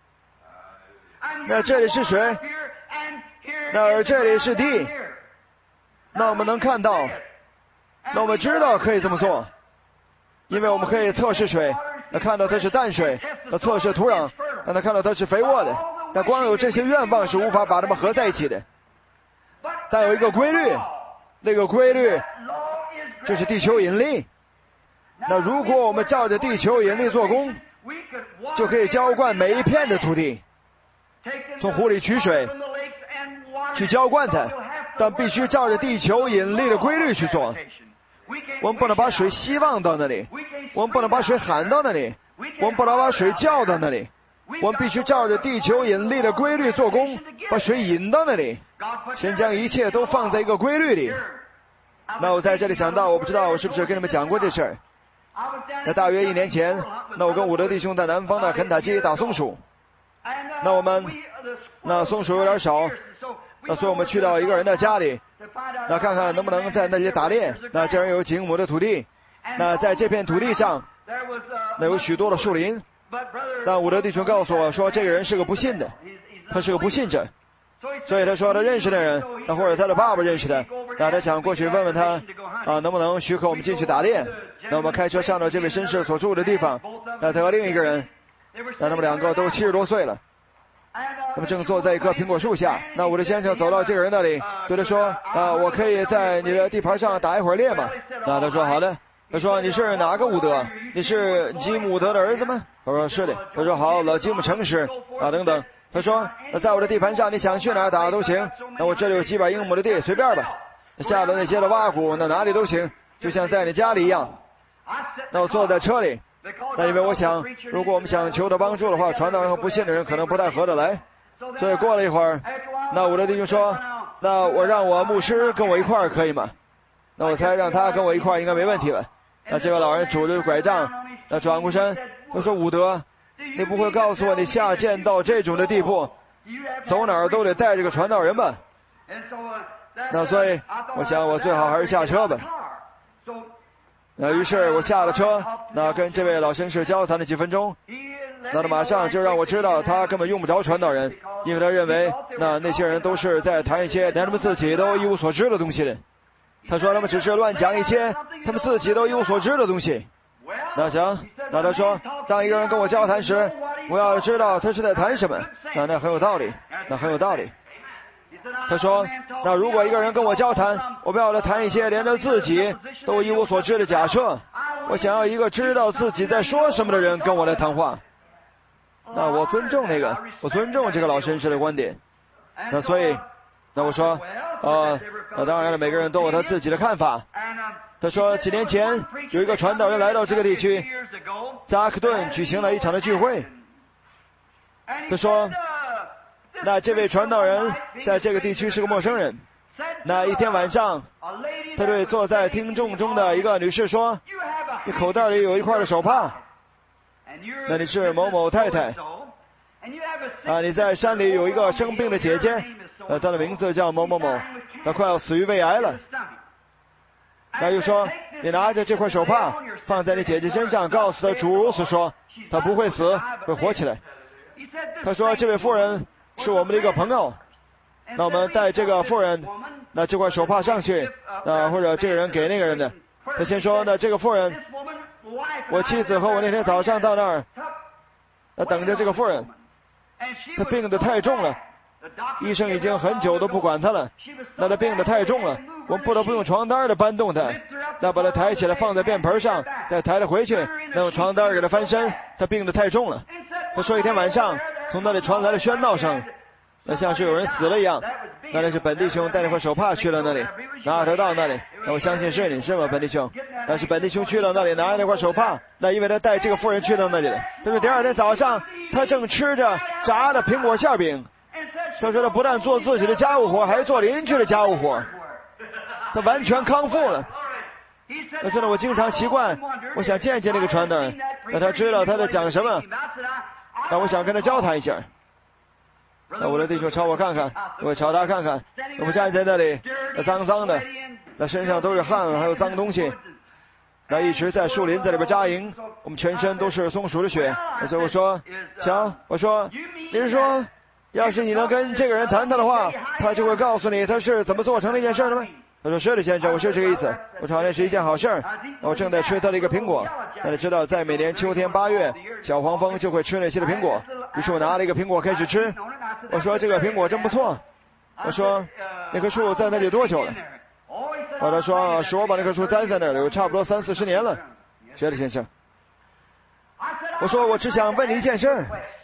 那这里是水，那而这里是地，那我们能看到，那我们知道可以这么做，因为我们可以测试水，那看到它是淡水，那测试土壤，让它看到它是肥沃的。但光有这些愿望是无法把它们合在一起的。但有一个规律，那个规律就是地球引力。那如果我们照着地球引力做工，就可以浇灌每一片的土地，从湖里取水去浇灌它，但必须照着地球引力的规律去做。我们不能把水希望到那里，我们不能把水喊到那里，我们不能把水叫到那里，我们必须照着地球引力的规律做工，把水引到那里。先将一切都放在一个规律里。那我在这里想到，我不知道我是不是跟你们讲过这事儿。那大约一年前，那我跟伍德弟兄在南方的肯塔基打松鼠，那我们那松鼠有点少，那所以我们去到一个人的家里，那看看能不能在那里打猎。那这人有几亩的土地，那在这片土地上那有许多的树林，但伍德弟兄告诉我说，这个人是个不信的，他是个不信者，所以他说他认识的人，那或者他的爸爸认识的，那他想过去问问他啊，能不能许可我们进去打猎。那我们开车上到这位绅士所住的地方，那他和另一个人，那他们两个都七十多岁了，他们正坐在一棵苹果树下。那伍德先生走到这个人那里，对他说啊，我可以在你的地盘上打一会儿猎吗？那他说好的。他说你是哪个伍德？你是吉姆伍德的儿子吗？他说是的。他说好，老吉姆诚实啊等等。他说那在我的地盘上你想去哪儿打都行，那我这里有几百英亩的地，随便吧。下了那些的挖谷，那哪里都行，就像在你家里一样。那我坐在车里，那因为我想如果我们想求得帮助的话，传道人和不信的人可能不太合得来。所以过了一会儿，那我的弟兄说，那我让我牧师跟我一块儿可以吗？那我猜让他跟我一块儿应该没问题了。那这位老人拄着拐杖，那转过身，他说伍德，你不会告诉我你下贱到这种的地步，走哪儿都得带着个传道人吧？那所以我想我最好还是下车吧。那于是我下了车，那跟这位老绅士交谈了几分钟，那他马上就让我知道他根本用不着传道人，因为他认为那那些人都是在谈一些连他们自己都一无所知的东西的。他说他们只是乱讲一些他们自己都一无所知的东西。那行，那他说当一个人跟我交谈时，我要知道他是在谈什么。那那很有道理，那很有道理。他说那如果一个人跟我交谈，我不要他谈一些连他自己都一无所知的假设，我想要一个知道自己在说什么的人跟我来谈话。那我尊重那个，我尊重这个老绅士的观点。那所以那我说呃那当然了，每个人都有他自己的看法。他说几年前有一个传道人来到这个地区，在阿克顿举行了一场的聚会。他说那这位传道人在这个地区是个陌生人。那一天晚上，他对坐在听众中的一个女士说，你口袋里有一块的手帕，那你是某某太太啊，你在山里有一个生病的姐姐，呃，她的名字叫某某某，她快要死于胃癌了。那又说你拿着这块手帕放在你姐姐身上，告诉她主如此说，她不会死，会活起来。他说这位妇人是我们的一个朋友，那我们带这个妇人那这块手帕上去，那或者这个人给那个人的。他先说，那这个妇人，我妻子和我那天早上到那儿，那等着这个妇人，她病得太重了，医生已经很久都不管她了，那她病得太重了，我们不得不用床单的搬动她，那把她抬起来放在便盆上，再抬她回去，那用床单给她翻身，她病得太重了。他说一天晚上从那里传来了喧闹声，那像是有人死了一样。那那是本弟兄带那块手帕去了那里，拿着到那里，那我相信是你是吗，本弟兄？但是本弟兄去到那里拿着那块手帕，那因为他带这个妇人去到那里了。他说第二天早上他正吃着炸的苹果馅饼，他说他不但做自己的家务活，还做邻居的家务活，他完全康复了。那真的我经常奇怪，我想见见那个传道人，那他知道他在讲什么，那我想跟他交谈一下。那我的弟兄朝我看看，我朝他看看，我们站在那里，那脏脏的，那身上都是汗，还有脏东西，那一直在树林子里边扎营，我们全身都是松鼠的血。所以我说，瞧，我说，你是说，要是你能跟这个人谈谈的话，他就会告诉你他是怎么做成那件事的吗？他说是的，先生，我是这个意思。我说那是一件好事儿。我正在吃他的一个苹果。那你知道，在每年秋天八月，小黄蜂就会吃那些的苹果。于是我拿了一个苹果开始吃。我说这个苹果真不错。我说那棵树在那里多久了？啊，他说是我把那棵树栽在那儿了，有差不多三四十年了。是的，先生。我说我只想问你一件事儿。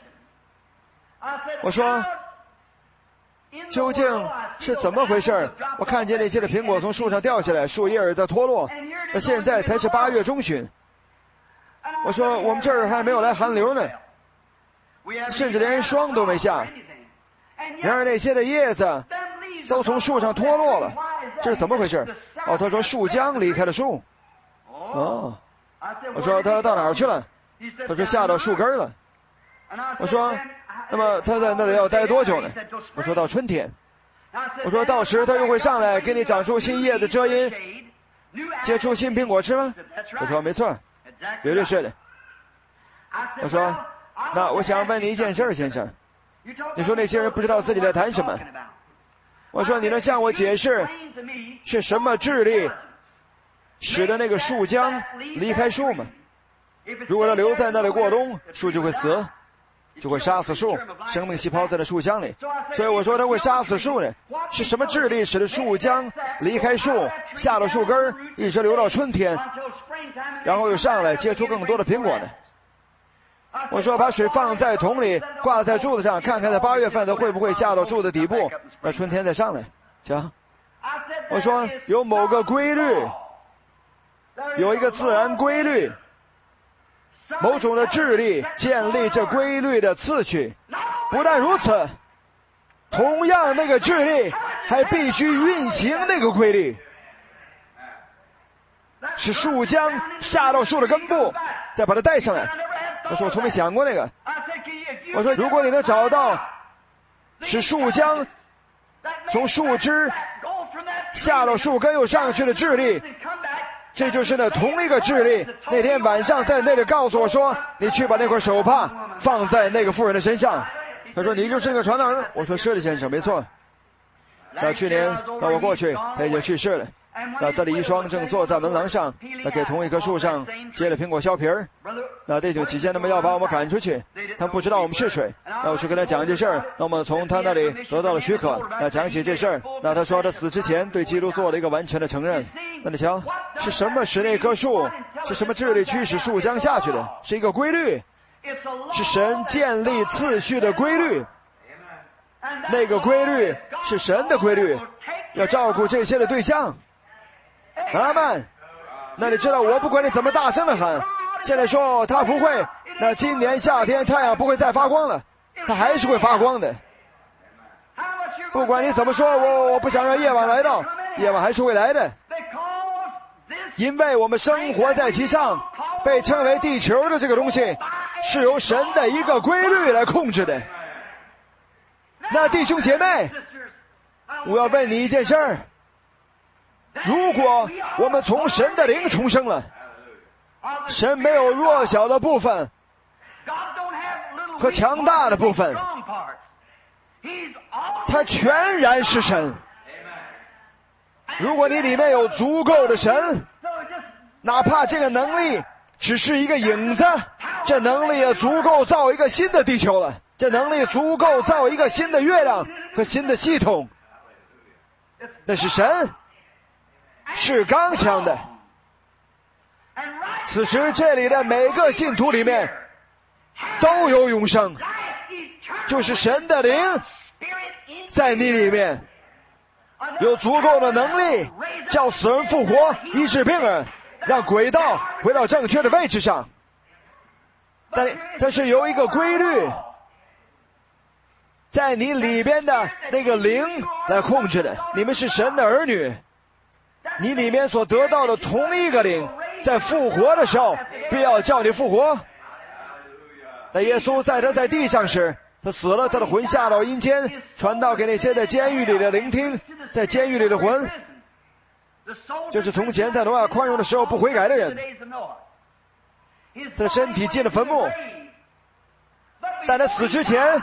我说究竟是怎么回事？我看见那些的苹果从树上掉下来，树叶在脱落，那现在才是八月中旬。我说我们这儿还没有来寒流呢，甚至连霜都没下，然而那些的叶子都从树上脱落了，这是怎么回事？哦，他说树浆离开了树。哦，我说他到哪儿去了？他说下到树根了。我说那么他在那里要待多久呢？我说到春天。我说到时他又会上来给你长出新叶子遮阴，结出新苹果吃吗？我说没错，绝对是的。我说那我想问你一件事，先生，你说那些人不知道自己在谈什么，我说你能向我解释是什么智力使得那个树浆离开树吗？如果它留在那里过冬，树就会死，就会杀死树，生命细胞在那树浆里。所以我说它会杀死树呢，是什么智力使得树浆离开树，下了树根，一直流到春天，然后又上来结出更多的苹果呢？我说把水放在桶里，挂在柱子上，看看在八月份它会不会下到柱子底部，那春天再上来。瞧，我说有某个规律，有一个自然规律，某种的智力建立这规律的次序。不但如此，同样那个智力还必须运行那个规律，使树浆下到树的根部，再把它带上来。我说我从没想过那个。我说如果你能找到使树浆从树枝下到树根又上去的智力，这就是那同一个智力。那天晚上在那里告诉我说，你去把那块手帕放在那个妇人的身上。他说你就是那个传道人。我说是的，先生，没错。那去年那我过去，他已经去世了。那这里一双正坐在门廊上，那给同一棵树上结了苹果削皮儿。那弟兄起先他们要把我们赶出去，他们不知道我们是谁。那我去跟他讲这事儿，那我们从他那里得到了许可。那讲起这事儿，那他说他死之前对基督做了一个完全的承认。那你瞧，是什么使那棵树，是什么智力驱使树浆下去的？是一个规律，是神建立次序的规律。那个规律是神的规律，要照顾这些的对象。阿们。那你知道我不管你怎么大声的喊，现在说他不会，那今年夏天太阳不会再发光了，它还是会发光的。不管你怎么说，我我不想让夜晚来到，夜晚还是会来的，因为我们生活在其上，被称为地球的这个东西是由神的一个规律来控制的。那弟兄姐妹，我要问你一件事儿，如果我们从神的灵重生了，神没有弱小的部分和强大的部分，他全然是神。 如果你里面有足够的神，哪怕这个能力只是一个影子，这能力也足够造一个新的地球了，这能力足够造一个新的月亮和新的系统。那是神，是刚强的。此时这里的每个信徒里面都有永生，就是神的灵在你里面有足够的能力叫死人复活，医治病人，让轨道回到正确的位置上。但但是有一个规律，在你里边的那个灵来控制的。你们是神的儿女，你里面所得到的同一个灵在复活的时候必要叫你复活。那耶稣在他在地上时，他死了，他的魂下到阴间，传道给那些在监狱里的聆听，在监狱里的魂，就是从前在挪亚宽容的时候不悔改的人。他的身体进了坟墓，但他死之前，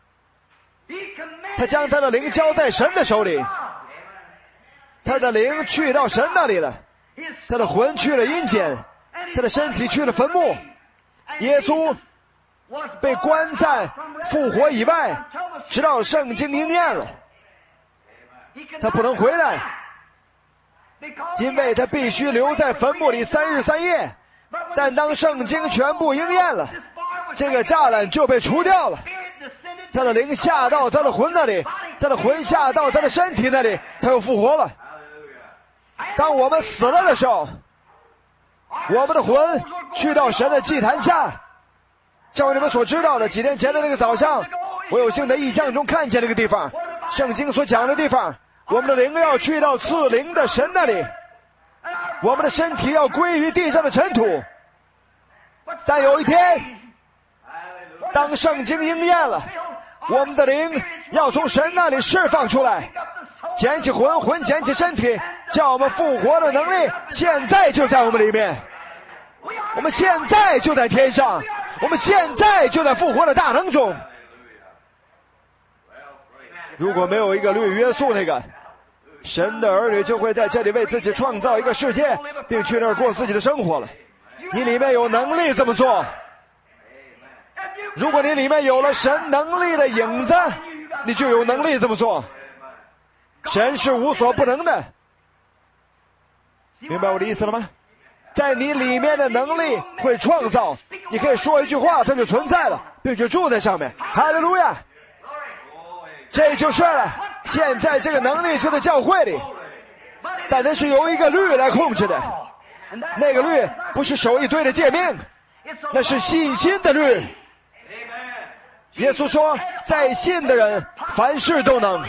他将他的灵交在神的手里，他的灵去到神那里了，他的魂去了阴间，他的身体去了坟墓。耶稣被关在复活以外，直到圣经应验了，他不能回来，因为他必须留在坟墓里三日三夜。但当圣经全部应验了，这个栅栏就被除掉了，他的灵下到他的魂那里，他的魂下到他的身体那里，他又复活了。当我们死了的时候，我们的魂去到神的祭坛下。正如你们所知道的，几天前的那个早上，我有幸在异象中看见那个地方，圣经所讲的地方，我们的灵要去到赐灵的神那里，我们的身体要归于地上的尘土。但有一天，当圣经应验了，我们的灵要从神那里释放出来，捡起魂，魂捡起身体，叫我们复活的能力现在就在我们里面。我们现在就在天上，我们现在就在复活的大能中。如果没有一个律约束那个，神的儿女就会在这里为自己创造一个世界，并去那儿过自己的生活了。你里面有能力这么做。如果你里面有了神能力的影子，你就有能力这么做。神是无所不能的，明白我的意思了吗？在你里面的能力会创造，你可以说一句话，它就存在了，并且住在上面。哈利路亚！这就是了。现在这个能力就在教会里，但那是由一个律来控制的。那个律不是手一堆的诫命，那是信心的律。耶稣说，在信的人凡事都能。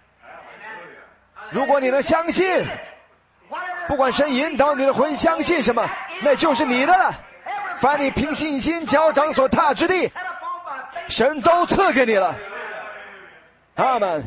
如果你能相信，不管神引导你的魂相信什么，那就是你的了。凡你凭信心脚掌所踏之地，神都赐给你了。阿们。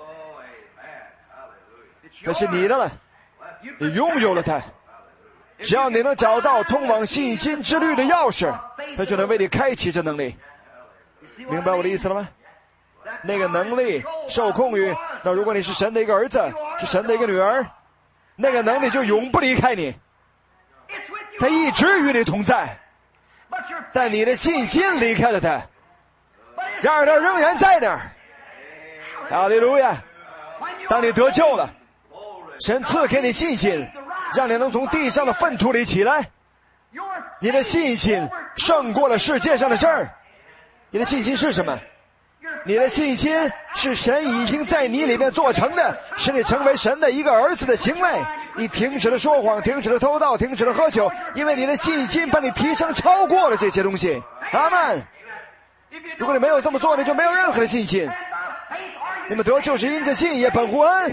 那是你的了，你拥有了它。只要你能找到通往信心之律的钥匙，它就能为你开启这能力。明白我的意思了吗？那个能力受控于，那如果你是神的一个儿子，是神的一个女儿，那个能力就永不离开你，它一直与你同在。但你的信心离开了它，然而它仍然在那儿。哈利路亚！当你得救了，神赐给你信心，让你能从地上的粪土里起来。你的信心胜过了世界上的事儿。你的信心是什么？你的信心是神已经在你里面做成的，使你成为神的一个儿子的行为。你停止了说谎，停止了偷盗，停止了喝酒，因为你的信心把你提升超过了这些东西。阿们。如果你没有这么做，你就没有任何的信心。你们得救是因着信，也本乎恩。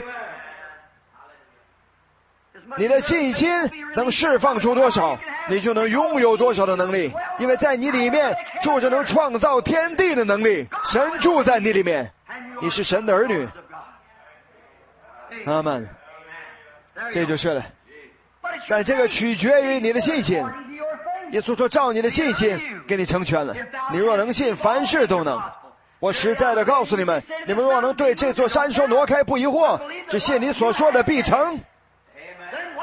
你的信心能释放出多少，你就能拥有多少的能力，因为在你里面住着能创造天地的能力。神住在你里面，你是神的儿女。阿们。这就是了。但这个取决于你的信心。耶稣说，照你的信心给你成全了。你若能信，凡事都能。我实在的告诉你们，你们若能对这座山说挪开，不疑惑，只信你所说的必成，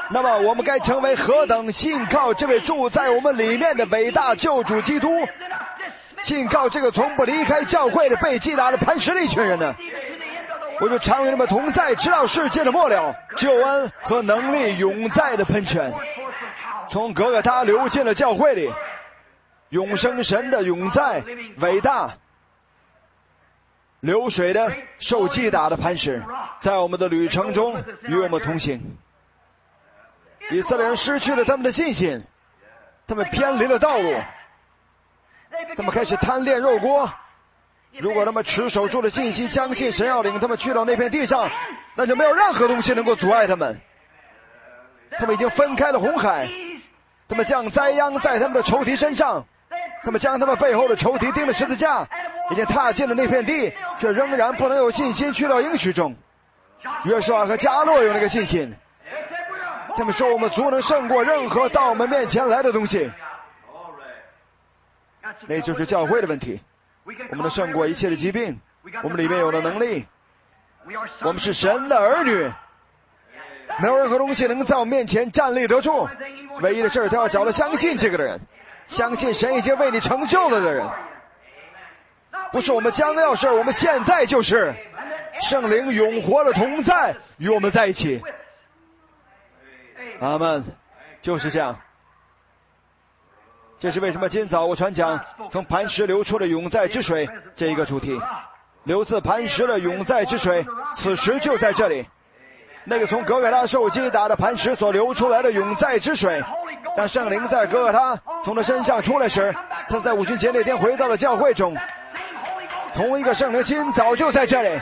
那么我们该成为何等信靠这位住在我们里面的伟大救主基督，信靠这个从不离开教会的被击打的磐石的一群人呢？我就常与他们同在，直到世界的末了。救恩和能力永在的喷泉从格格他流进了教会里，永生神的永在伟大流水的受击打的磐石在我们的旅程中与我们同行。以色列人失去了他们的信心，他们偏离了道路，他们开始贪恋肉锅。如果他们持守住了信心，相信神要领他们去到那片地上，那就没有任何东西能够阻碍他们。他们已经分开了红海，他们降灾殃在他们的仇敌身上，他们将他们背后的仇敌钉了十字架，已经踏进了那片地，却仍然不能有信心去到应许中。约书亚和迦勒有那个信心，他们说我们足能胜过任何到我们面前来的东西。那就是教会的问题，我们能胜过一切的疾病，我们里面有了能力，我们是神的儿女，没有任何东西能在我们面前站立得住。唯一的事他要找到相信这个的人，相信神已经为你成就了的人，不是我们将要是，我们现在就是。圣灵永活的同在与我们在一起。阿们，就是这样。这是为什么今早我传讲从磐石流出的永在之水这一个主题。流自磐石的永在之水，此时就在这里。那个从格格他受击打的磐石所流出来的永在之水，当圣灵在格格他从他身上出来时，他在五旬节那天回到了教会中。同一个圣灵今早就在这里，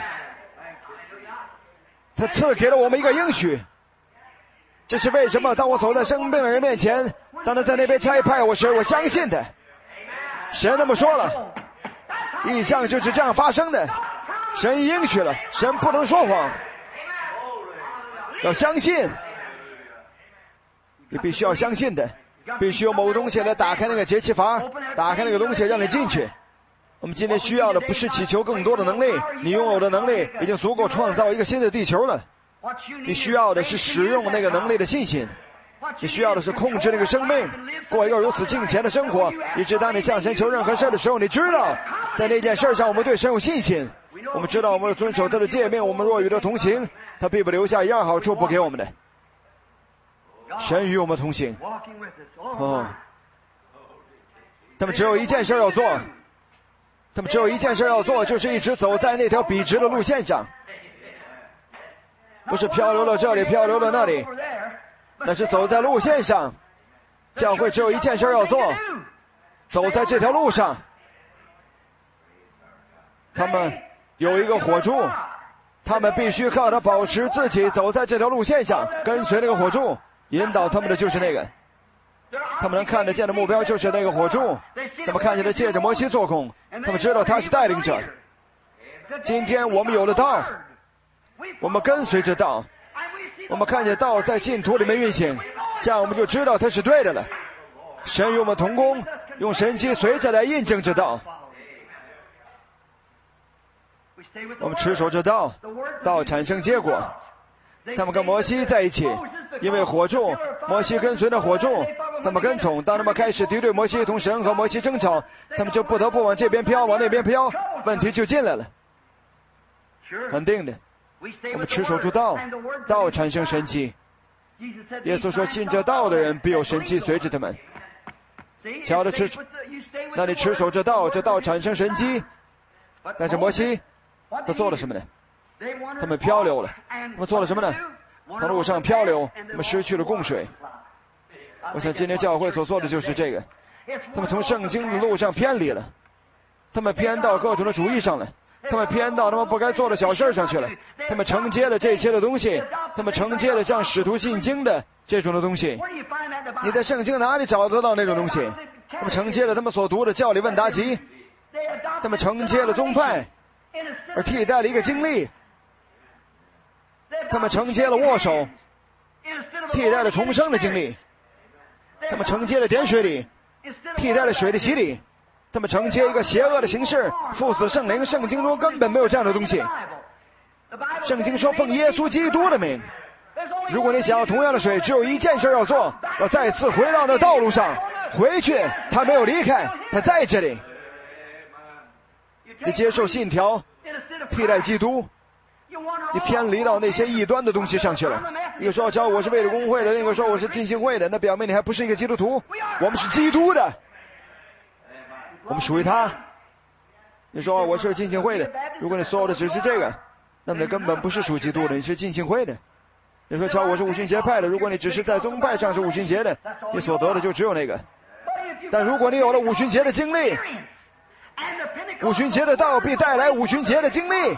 他赐给了我们一个应许。这是为什么当我走在生病的人面前，当他在那边差派我时，我相信的。神那么说了，异象就是这样发生的，神应许了，神不能说谎，要相信。你必须要相信的，必须有某个东西来打开那个节气阀，打开那个东西让你进去。我们今天需要的不是祈求更多的能力，你拥有的能力已经足够创造一个新的地球了。你需要的是使用那个能力的信心，你需要的是控制那个生命，过一个如此敬虔的生活，以致当你向神求任何事的时候，你知道在那件事上我们对神有信心，我们知道我们要遵守他的诫命，我们若与他同行，他必不留下一样好处不给我们的。神与我们同行。哦，他们只有一件事要做，他们只有一件事要做，就是一直走在那条笔直的路线上，不是漂流到这里漂流到那里，那是走在路线上。教会只有一件事要做，走在这条路上。他们有一个火柱，他们必须靠它保持自己走在这条路线上，跟随那个火柱，引导他们的就是那个。他们能看得见的目标就是那个火柱，他们看见他借着摩西做工，他们知道他是带领者。今天我们有了道，我们跟随着道，我们看见道在信徒里面运行，这样我们就知道它是对的了。神与我们同工，用神迹随着来印证这道。我们持守着道，道产生结果。他们跟摩西在一起，因为火柱，摩西跟随着火柱，他们跟从。当他们开始敌对摩西，同神和摩西争吵，他们就不得不往这边飘，往那边飘，问题就进来了。肯定的，我们持守住道，道产生神迹。耶稣说，信这道的人必有神迹随着他们。瞧着持，那你持守这道，这道产生神迹。但是摩西他做了什么呢？他们漂流了。他们做了什么呢？在路上漂流，他们失去了供水。我想今天教会所做的就是这个，他们从圣经的路上偏离了，他们偏到各种的主义上了，他们偏到他们不该做的小事上去了，他们承接了这些的东西，他们承接了像使徒信经的这种的东西。你在圣经哪里找得到那种东西？他们承接了他们所读的教理问答集，他们承接了宗派，而替代了一个经历。他们承接了握手，替代了重生的经历。他们承接了点水礼，替代了水的洗礼。他们承接一个邪恶的形式，父子圣灵。圣经中根本没有这样的东西。圣经说奉耶稣基督的名， 如果你想要同样的水，只有一件事要做，要再次回到那道路上，回去，他没有离开，他在这里。你接受信条，替代基督，你偏离到那些异端的东西上去了。一个说教我是为了公会的，另一个说我是浸信会的，那表明你还不是一个基督徒。我们是基督的，我们属于他。你说我是浸信会的，如果你所有的只是这个，那么你根本不是属基督的，你是浸信会的。你说瞧我是五旬节派的，如果你只是在宗派上是五旬节的，你所得的就只有那个。但如果你有了五旬节的经历，五旬节的道必带来五旬节的经历，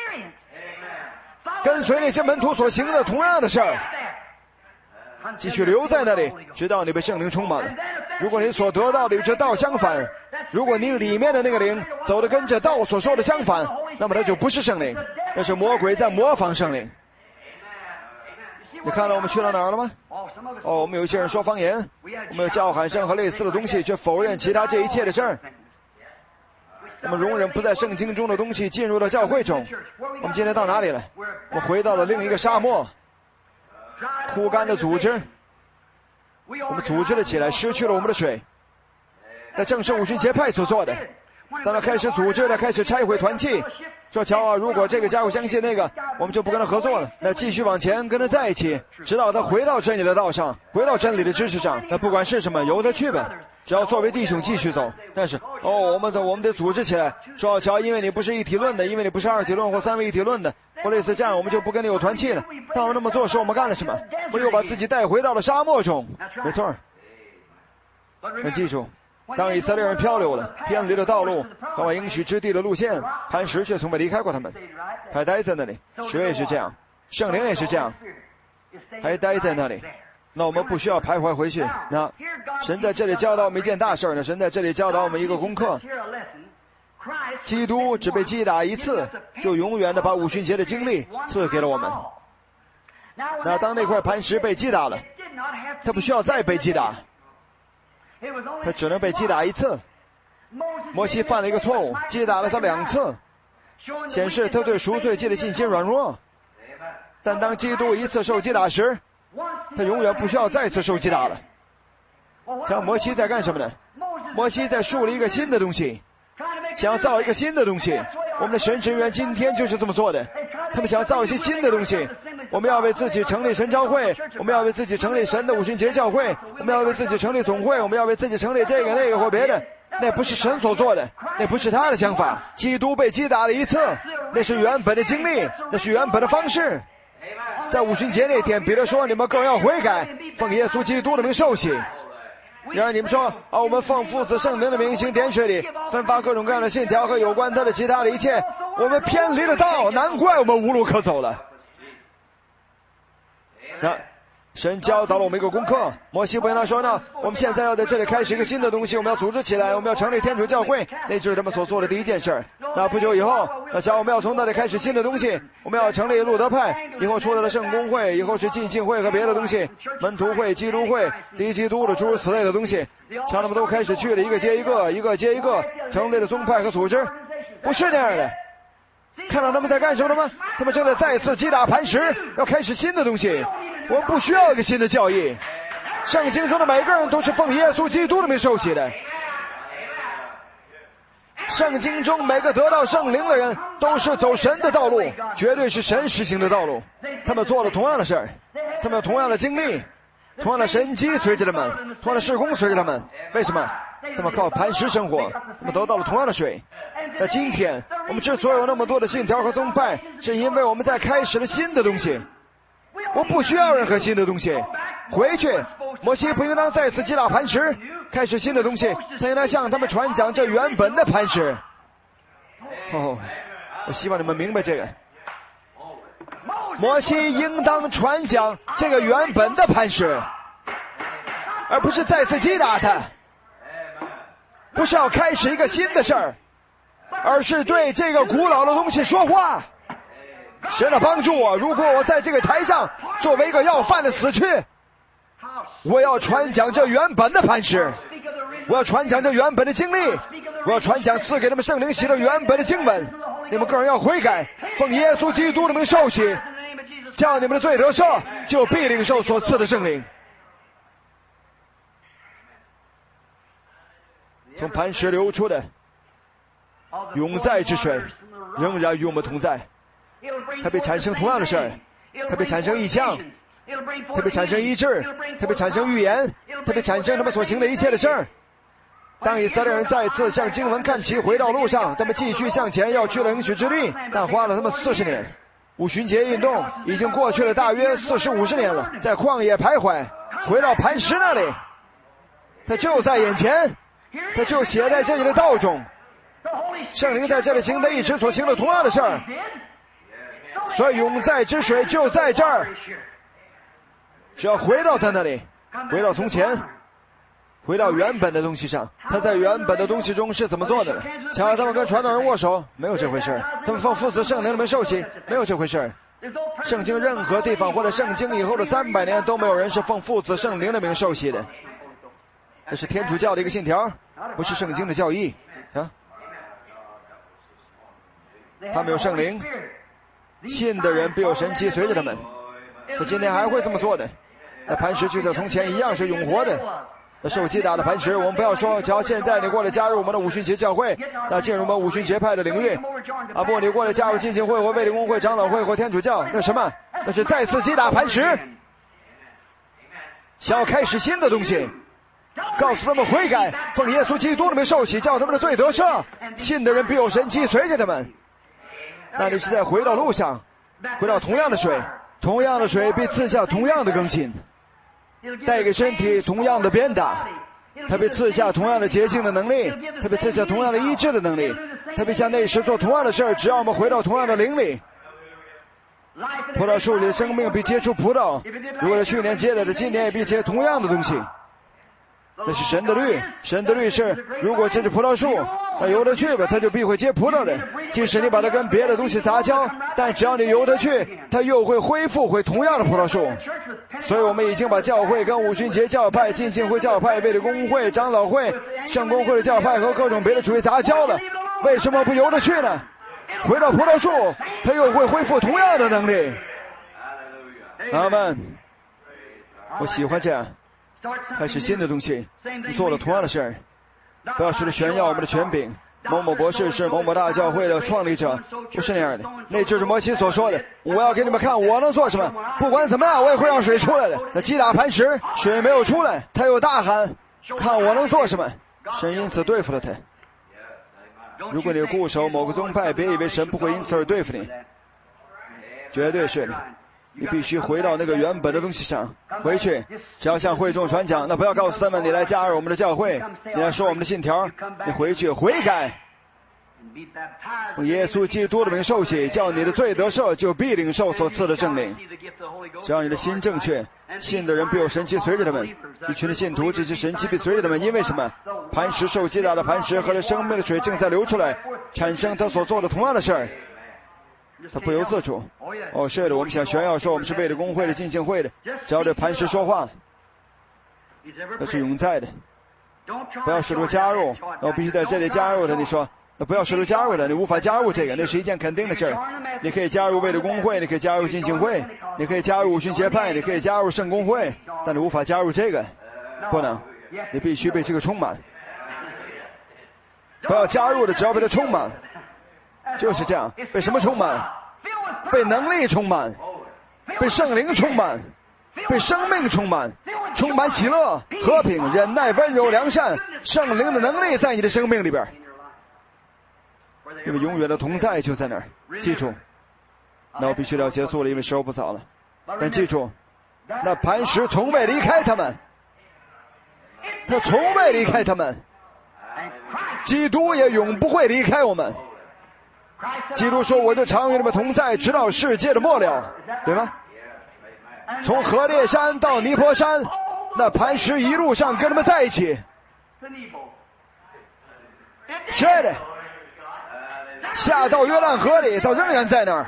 跟随那些门徒所行的同样的事儿，继续留在那里，直到你被圣灵充满了。如果你所得到的与这道相反，如果你里面的那个灵走的跟这道所说的相反，那么它就不是圣灵，那是魔鬼在模仿圣灵。你看到我们去到哪儿了吗？哦，我们有一些人说方言，我们有叫喊声和类似的东西，却否认其他这一切的事儿。我们容忍不在圣经中的东西进入到教会中。我们今天到哪里了？我们回到了另一个沙漠，枯干的组织，我们组织了起来，失去了我们的水。那正是五旬节派所做的。当他开始组织了，开始拆毁团契，说瞧啊，如果这个家伙相信那个，我们就不跟他合作了。那继续往前跟他在一起，直到他回到真理的道上，回到真理的知识上。那不管是什么，由他去吧，只要作为弟兄继续走。但是哦，我们的我们得组织起来，说瞧，因为你不是一体论的，因为你不是二体论或三位一体论的，或类似这样，我们就不跟你有团契了。当我们那么做时，我们干了什么？我们又把自己带回到了沙漠中。没错。那记住，当以色列人漂流了，偏离了道路，赶往应许之地的路线，磐石却从没离开过他们，还待在那里。水也是这样，圣灵也是这样，还待在那里。那我们不需要徘徊回去。那神在这里教导我们一件大事呢，神在这里教导我们一个功课。基督只被击打一次，就永远的把五旬节的经历赐给了我们。那当那块磐石被击打了，他不需要再被击打，他只能被击打一次。摩西犯了一个错误，击打了他两次，显示他对赎罪祭的信心软弱。但当基督一次受击打时，他永远不需要再次受击打了。像摩西在干什么呢？摩西在树立一个新的东西，想要造一个新的东西。我们的神职员今天就是这么做的，他们想要造一些新的东西。我们要为自己成立神召会，我们要为自己成立神的五旬节教会，我们要为自己成立总会，我们要为自己成立这个那个或别的。那不是神所做的，那不是他的想法。基督被击打了一次，那是原本的经历，那是原本的方式。在五旬节那天，彼得说你们更要悔改，奉耶稣基督的名受洗。然而你们说啊，我们奉父子圣灵的名行点水里，分发各种各样的信条和有关他的其他的一切，我们偏离了道，难怪我们无路可走了。那神教导了我们一个功课，摩西不跟他说呢，我们现在要在这里开始一个新的东西，我们要组织起来，我们要成立天主教会，那就是他们所做的第一件事。那不久以后，那讲我们要从那里开始新的东西，我们要成立路德派，以后出来了圣公会，以后是浸信会和别的东西，门徒会、基督会、敌基督的诸如此类的东西，像他们都开始去了，一个接一个，一个接一个，成立了宗派和组织。不是那样的。看到他们在干什么了吗？他们正在再次击打磐石，要开始新的东西。我们不需要一个新的教义，圣经中的每个人都是奉耶稣基督的名受洗的。圣经中每个得到圣灵的人都是走神的道路，绝对是神实行的道路。他们做了同样的事儿，他们有同样的经历，同样的神迹随着他们，同样的事工随着他们。为什么？他们靠磐石生活，他们得到了同样的水。那今天我们之所以有那么多的信条和宗派，是因为我们在开始了新的东西。我不需要任何新的东西。回去，摩西不应当再次击打磐石，开始新的东西，他应当向他们传讲这原本的磐石。哦，我希望你们明白这个。摩西应当传讲这个原本的磐石，而不是再次击打它。不是要开始一个新的事儿，而是对这个古老的东西说话。神啊，帮助我！如果我在这个台上作为一个要饭的死去，我要传讲这原本的磐石，我要传讲这原本的经历，我要传讲赐给他们圣灵洗的原本的经文。你们个人要悔改，奉耶稣基督的名受洗， 叫你们的罪得赦，就必领受所赐的圣灵。从磐石流出的永在之水仍然与我们同在，它必产生同样的事儿，它必产生异象，它必产生医治，它必产生预言，它必产生他们所行的一切的事儿。当以色列人再次向经文看齐，回到路上，他们继续向前，要去了应许之地，但花了他们四十年。五旬节运动已经过去了大约四十五十年了，在旷野徘徊，回到磐石那里，他就在眼前，他就写在这里的道中。圣灵在这里行的一直所行的同样的事儿，所以永在之水就在这儿。只要回到他那里，回到从前，回到原本的东西上。他在原本的东西中是怎么做的呢？瞧，他们跟传道人握手，没有这回事；他们奉父子圣灵里面受洗，没有这回事。圣经任何地方或者圣经以后的三百年都没有人是奉父子圣灵的名受洗的。这是天主教的一个信条，不是圣经的教义啊。他们有圣灵，信的人必有神迹随着他们。他今天还会这么做的。那磐石就像从前一样是永活的。那受击打的磐石，我们不要说，瞧，现在你过来加入我们的五旬节教会，那进入我们五旬节派的领域啊，不，你过来加入浸信会或卫理公会、长老会或天主教，那什么？那是再次击打磐石，想要开始新的东西，告诉他们悔改，奉耶稣基督的名受洗，叫他们的罪得赦，信的人必有神迹随着他们。那你是在回到路上，回到同样的水，同样的水必赐下同样的更新，带给身体同样的鞭打，他被赐下同样的洁净的能力，他被赐下同样的医治的能力，他被向那时做同样的事儿，只要我们回到同样的灵里。葡萄树里的生命必结出葡萄，如果是去年结了的，今年也必结同样的东西。那是神的律，神的律是，如果这是葡萄树，那由得去吧，它就必会结葡萄的。即使你把它跟别的东西杂交，但只要你由得去，它又会恢复回同样的葡萄树。所以我们已经把教会跟五旬节教派、浸信会教派、卫理公会、长老会、圣公会的教派和各种别的主义杂交了。为什么不由得去呢？回到葡萄树，它又会恢复同样的能力。阿们。我喜欢这样，开始新的东西，做了同样的事儿，不要试着炫耀我们的权柄。某某博士是某某大教会的创立者，不是那样的。那就是摩西所说的，我要给你们看我能做什么，不管怎么样我也会让水出来的。他击打磐石，水没有出来，他又大喊，看我能做什么。神因此对付了他。如果你固守某个宗派，别以为神不会因此而对付你，绝对是的。你必须回到那个原本的东西上，回去只要向会众传讲，那不要告诉他们你来加入我们的教会，你来说我们的信条，你回去悔改，奉耶稣基督的名受洗，叫你的罪得赦，就必领受所赐的圣灵。只要你的心正确，信的人必有神迹随着他们。一群的信徒，这些神迹必随着他们。因为什么？磐石受击打的磐石和着生命的水正在流出来，产生他所做的同样的事儿。他不由自主。哦，是的，我们想炫耀说我们是卫理公会的、浸信会的，只要对磐石说话，他是永在的。不要试图加入，那我必须在这里加入的。你说，那不要试图加入的，你无法加入这个，那是一件肯定的事儿。你可以加入卫理公会，你可以加入浸信会，你可以加入五旬节派，你可以加入圣公会，但你无法加入这个，不能。你必须被这个充满。不要加入的，只要被它充满。就是这样，被什么充满？被能力充满，被圣灵充满，被生命充满，充满喜乐、和平、忍耐、温柔、良善，圣灵的能力在你的生命里边，因为永远的同在就在那儿。记住，那我必须要结束了，因为时候不早了。但记住，那磐石从未离开他们，他从未离开他们，基督也永不会离开我们。基督说，我就常与你们同在，直到世界的末了，对吗？从何烈山到尼泊山，那磐石一路上跟他们在一起。是的，下到约旦河里，他仍然在那儿。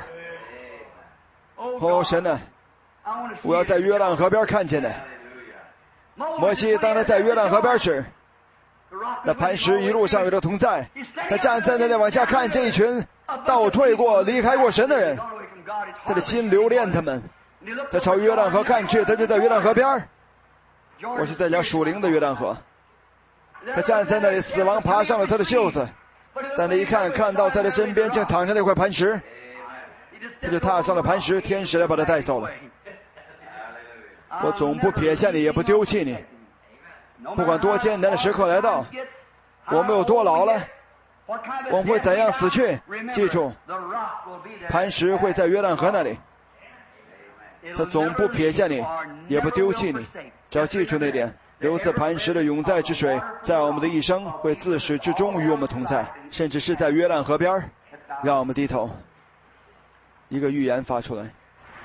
哦，神呢？我要在约旦河边看见的。摩西当他在约旦河边时，那磐石一路上与他同在，他站在那里往下看这一群倒退过离开过神的人，他的心留恋他们， 他朝约旦河看去，他就在约旦河边儿。我是在讲属灵的约旦河。他站在那里，死亡爬上了他的袖子，但他一看，看到在他身边正躺下那块磐石，他就踏上了磐石，天使来把他带走了。我总不撇下你，也不丢弃你，不管多艰难的时刻来到，我们有多老了，我们会怎样死去，记住，磐石会在约旦河那里，他总不撇下你，也不丢弃你，只要记住那点，流自磐石的永在之水，在我们的一生会自始至终与我们同在，甚至是在约旦河边。让我们低头，一个预言发出来。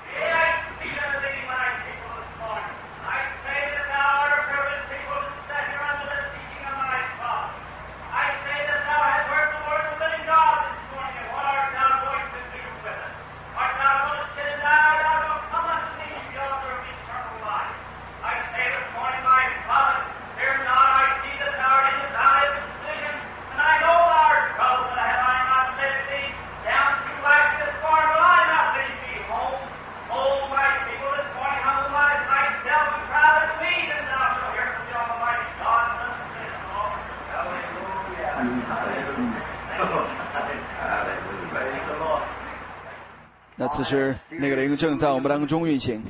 那此时那个灵正在我们当中运行，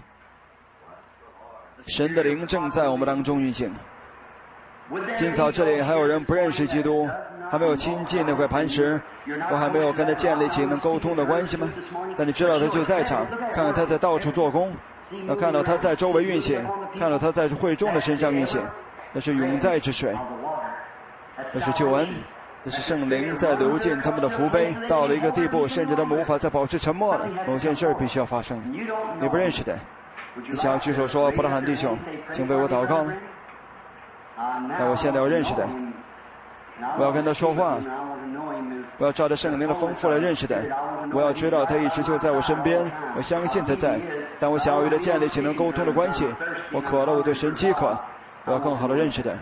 神的灵正在我们当中运行。今早这里还有人不认识基督，还没有亲近那块磐石，我还没有跟他建立起能沟通的关系吗？但你知道他就在场，看看他在到处做工，要看到他在周围运行，看到他在会众的身上运行，那是永在之水，那是救恩，这是圣灵在流进他们的福杯，到了一个地步，甚至他们无法再保持沉默了。某件事必须要发生。你不认识的，你想要举手说伯拉罕弟兄，请为我祷告吗？那我现在要认识的，我要跟他说话，我要照着圣灵的丰富来认识的，我要知道他一直就在我身边，我相信他在，但我想要与他建立起能沟通的关系。我渴了，我对神饥渴，我要更好的认识的。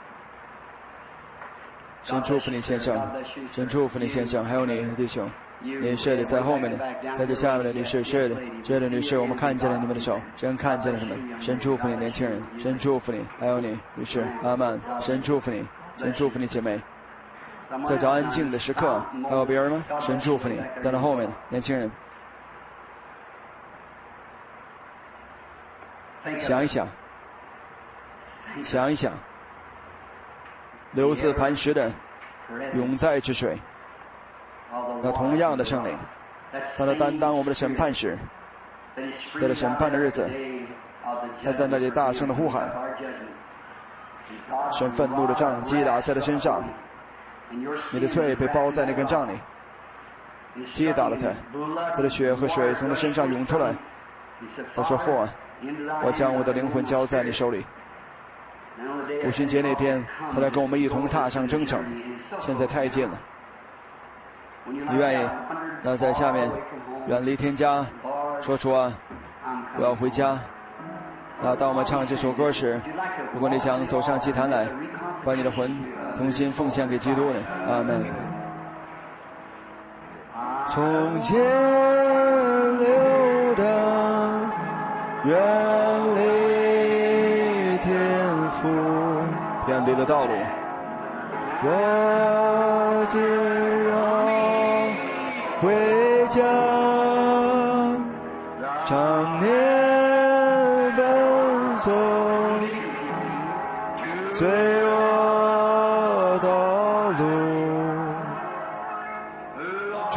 神祝福你先生，神祝福你先生，还有你弟兄，你是的在后面的，在这下面的女士，是的，是的女士，我们看见了你们的手，神看见了你们，神祝福你年轻人，神祝福你，还有你女士，阿曼，神祝福你，神祝福你姐妹。在这安静的时刻，还有别人吗？神祝福你，在那后面的年轻人，想一想，想一想。流自磐石的永在之水，那同样的圣灵，当他担当我们的审判时，在这审判的日子，他在那里大声的呼喊，神愤怒的杖击打在他身上，你的罪被包在那根杖里，击打了他，他的血和水从他身上涌出来。他说：父啊，我将我的灵魂交在你手里。五旬节那天，他来跟我们一同踏上征程，现在太近了。你愿意？那在下面远离天家，说出啊，我要回家。那当我们唱这首歌时，如果你想走上祭坛来，把你的魂重新奉献给基督呢？阿门。从前流淌，远离天父，偏离了道路，我今要回家，常年奔走，罪恶道路，主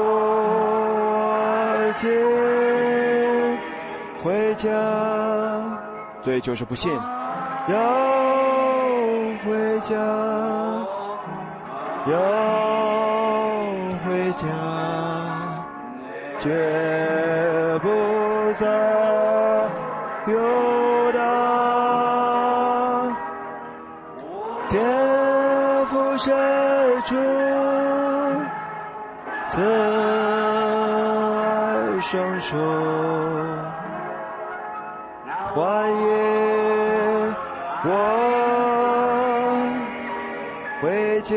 我今回家，罪就是不信，要回家，要回家，绝不再游荡。天父深处，慈爱双手，欢迎我回家。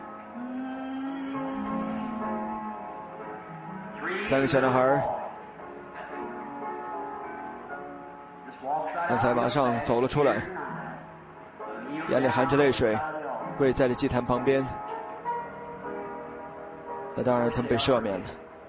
三个小男孩刚才马上走了出来，眼里含着泪水，跪在了祭坛旁边。那当然他们被赦免了，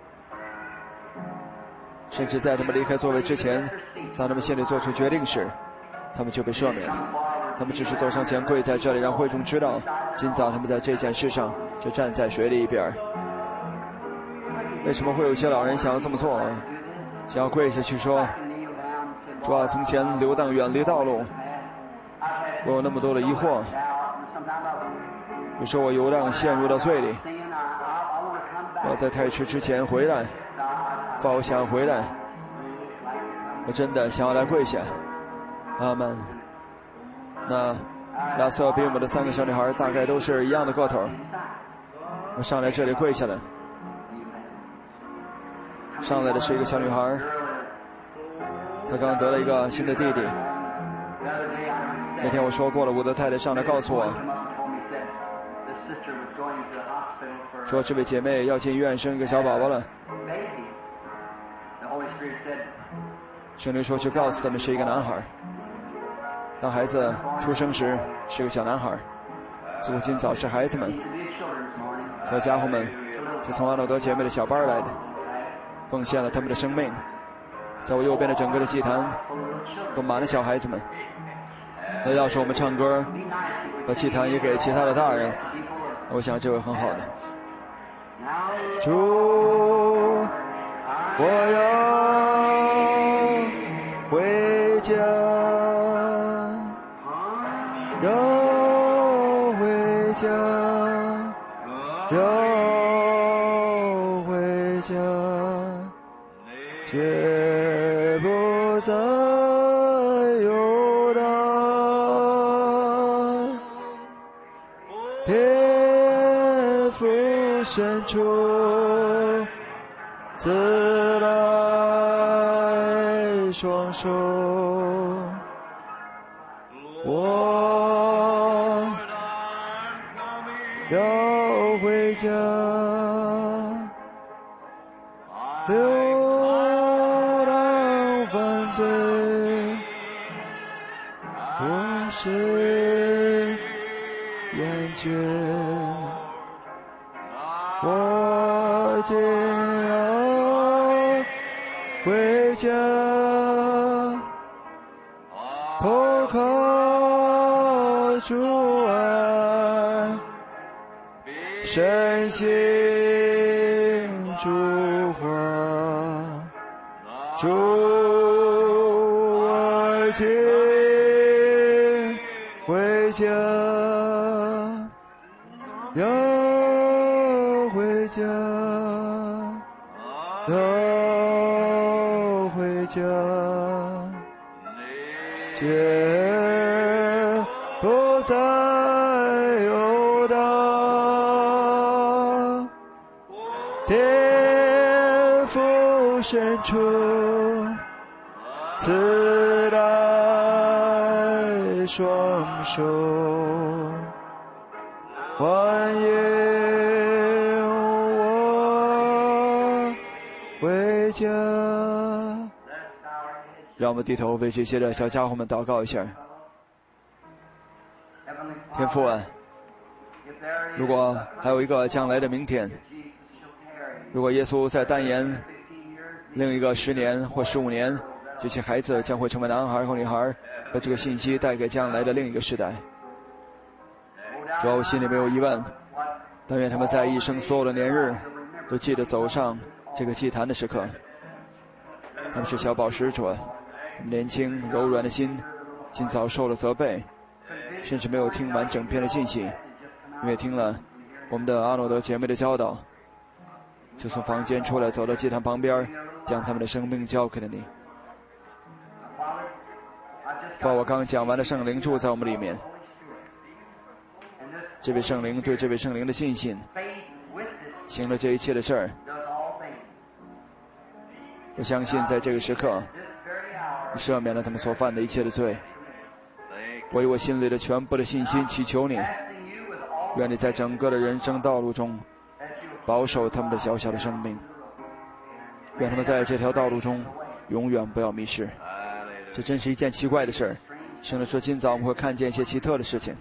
甚至在他们离开座位之前，当他们心里做出决定时，他们就被赦免了。他们只是走上前跪在这里，让会众知道今早他们在这件事上就站在水里一边。为什么会有些老人想要这么做，想要跪下去说，主啊，从前流荡远离道路，我有那么多的疑惑，有时候我游荡陷入到罪里，我在太迟之前回来，我想回来，我真的想要来跪下。阿们。那亚瑟比我们的三个小女孩大概都是一样的个头，我上来这里跪下来。上来的是一个小女孩，她刚得了一个新的弟弟。那天我说过了，我的太太上来告诉我，说这位姐妹要进医院生一个小宝宝了。圣灵说去告诉他们是一个男孩，当孩子出生时是个小男孩，似乎今早是孩子们，小家伙们是从阿诺德姐妹的小班来的，奉献了他们的生命。在我右边的整个的祭坛都满了小孩子们。那要是我们唱歌把祭坛也给其他的大人，我想这会很好的。主，我要回家，要回家，要回家，绝不再游荡，天父深处自来双手，我要回家，流浪犯罪，我是厌倦，我竟要回家，投靠主爱，深信主话，主我竟回家，要回家，要回家，绝不再游荡，天父深处自来双手，欢迎我回家。让我们低头为这些的小家伙们祷告一下。天父啊，如果还有一个将来的明天，如果耶稣再单言另一个十年或十五年，这些孩子将会成为男孩或女孩，把这个信息带给将来的另一个时代。主要我心里没有疑问，但愿他们在一生所有的年日都记得走上这个祭坛的时刻。他们是小宝石，主啊，年轻柔软的心今早受了责备，甚至没有听完整篇的信息，因为听了我们的阿诺德姐妹的教导，就从房间出来，走到祭坛旁边，将他们的生命交给了你。把我刚讲完的圣灵住在我们里面，这位圣灵对这位圣灵的信心行了这一切的事儿。我相信在这个时刻你赦免了他们所犯的一切的罪。我以我心里的全部的信心祈求你，愿你在整个的人生道路中保守他们的小小的生命，愿他们在这条道路中永远不要迷失。 这真是一件奇怪的事儿。神了说，今早我们会看见一些奇特的事情。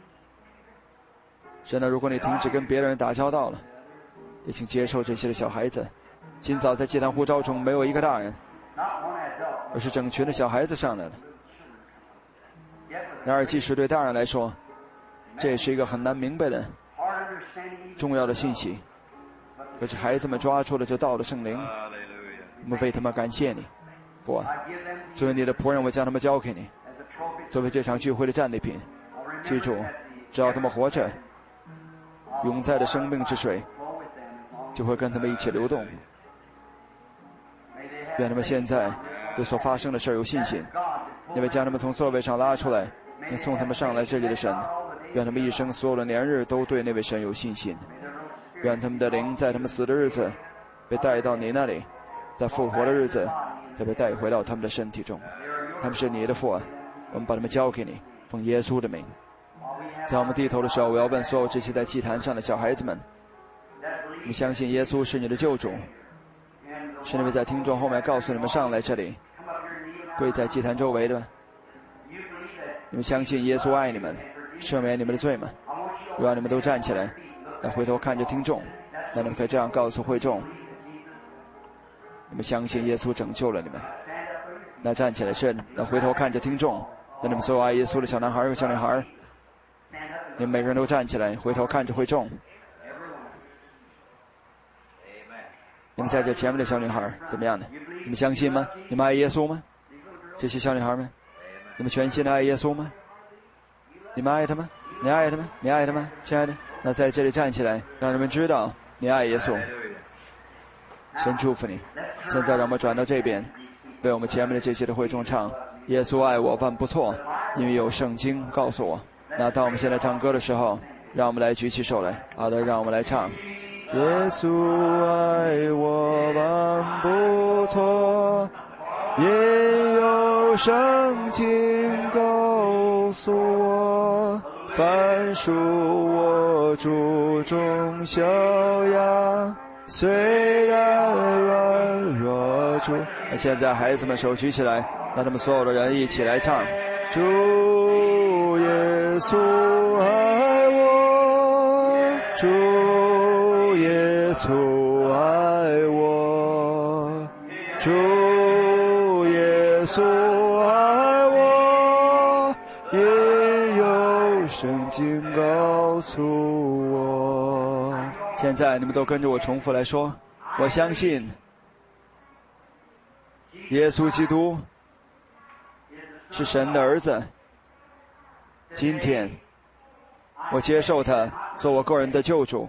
神呢，如果你停止跟别的人打交道了，也请接受这些的小孩子。今早在祭坛呼召中没有一个大人，而是整群的小孩子上来了。然而即使对大人来说，这也是一个很难明白的重要的信息。可是孩子们抓住了这道的圣灵，我们为他们感谢你。父啊，作为你的仆人，我将他们交给你，作为这场聚会的战利品。记住，只要他们活着，永在的生命之水就会跟他们一起流动。愿他们现在对所发生的事有信心，因为将他们从座位上拉出来，并送他们上来这里的神，愿他们一生所有的年日都对那位神有信心。愿他们的灵在他们死的日子被带到你那里，在复活的日子再被带回到他们的身体中。他们是你的父啊，我们把他们交给你，奉耶稣的名。在我们低头的时候，我要问所有这些在祭坛上的小孩子们，你们相信耶稣是你的救主，是那位在听众后面告诉你们上来这里跪在祭坛周围的？你们相信耶稣爱你们，赦免你们的罪吗？我让你们都站起来，来回头看着听众，那你们可以这样告诉会众，你们相信耶稣拯救了你们。那站起来是，那回头看着听众，那你们所有爱耶稣的小男孩和小女孩，你们每个人都站起来，回头看着会众。你们在这前面的小女孩怎么样呢？你们相信吗？你们爱耶稣吗？这些小女孩们，你们全心的爱耶稣吗？你们爱他吗？你爱他吗？你爱他吗？亲爱的，那在这里站起来，让人们知道你爱耶稣。神祝福你。现在让我们转到这边，为我们前面的这些的会众唱耶稣爱我万不错，因为有圣经告诉我。那当我们现在唱歌的时候，让我们来举起手来。好的，让我们来唱耶稣爱我万不错，也有圣经告诉我，凡属我主中小羊，虽然软弱主。那现在孩子们手举起来，让他们所有的人一起来唱主耶稣爱我，主耶稣爱我，主耶稣爱我，也有圣经告诉我。现在你们都跟着我重复来说，我相信耶稣基督是神的儿子，今天我接受他做我个人的救主，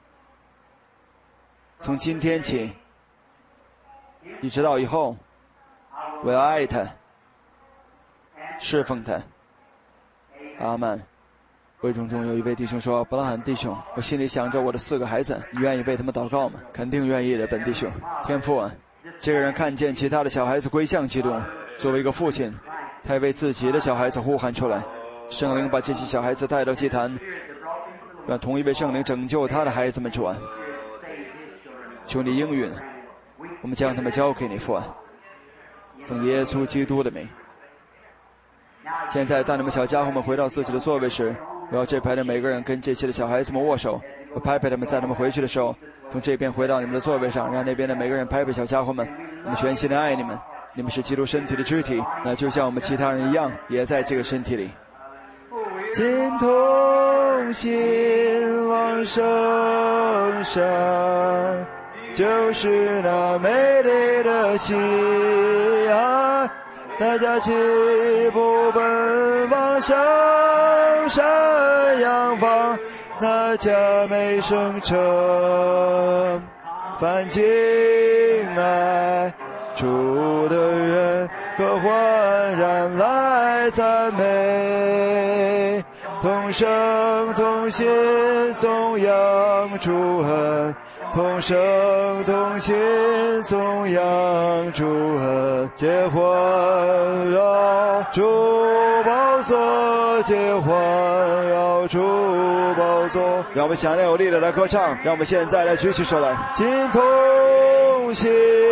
从今天起一直到以后，我要爱他，侍奉他。阿们。会众中有一位弟兄说，伯拉罕弟兄，我心里想着我的四个孩子，你愿意为他们祷告吗？肯定愿意的，本弟兄。天父啊，这个人看见其他的小孩子归向基督，作为一个父亲，他也为自己的小孩子呼喊出来。圣灵把这些小孩子带到祭坛，让同一位圣灵拯救他的孩子们。主啊，求你应允，我们将他们交给你。父啊，奉耶稣基督的名。现在当你们小家伙们回到自己的座位时，我要这排的每个人跟这些的小孩子们握手，我拍拍他们，在他们回去的时候从这边回到你们的座位上，让那边的每个人拍拍小家伙们，我们全心的爱你们，你们是基督身体的肢体，那就像我们其他人一样，也在这个身体里。今同心往圣山，就是那美丽的起岸，大家齐步奔往上山仰望那佳美圣城，凡敬爱主的人可焕然来赞美，同声同心颂扬主恩，同声同心颂扬主恩，皆环绕主宝座，皆环绕主宝座。让我们响亮有力的来歌唱，让我们现在来举起手来，今同心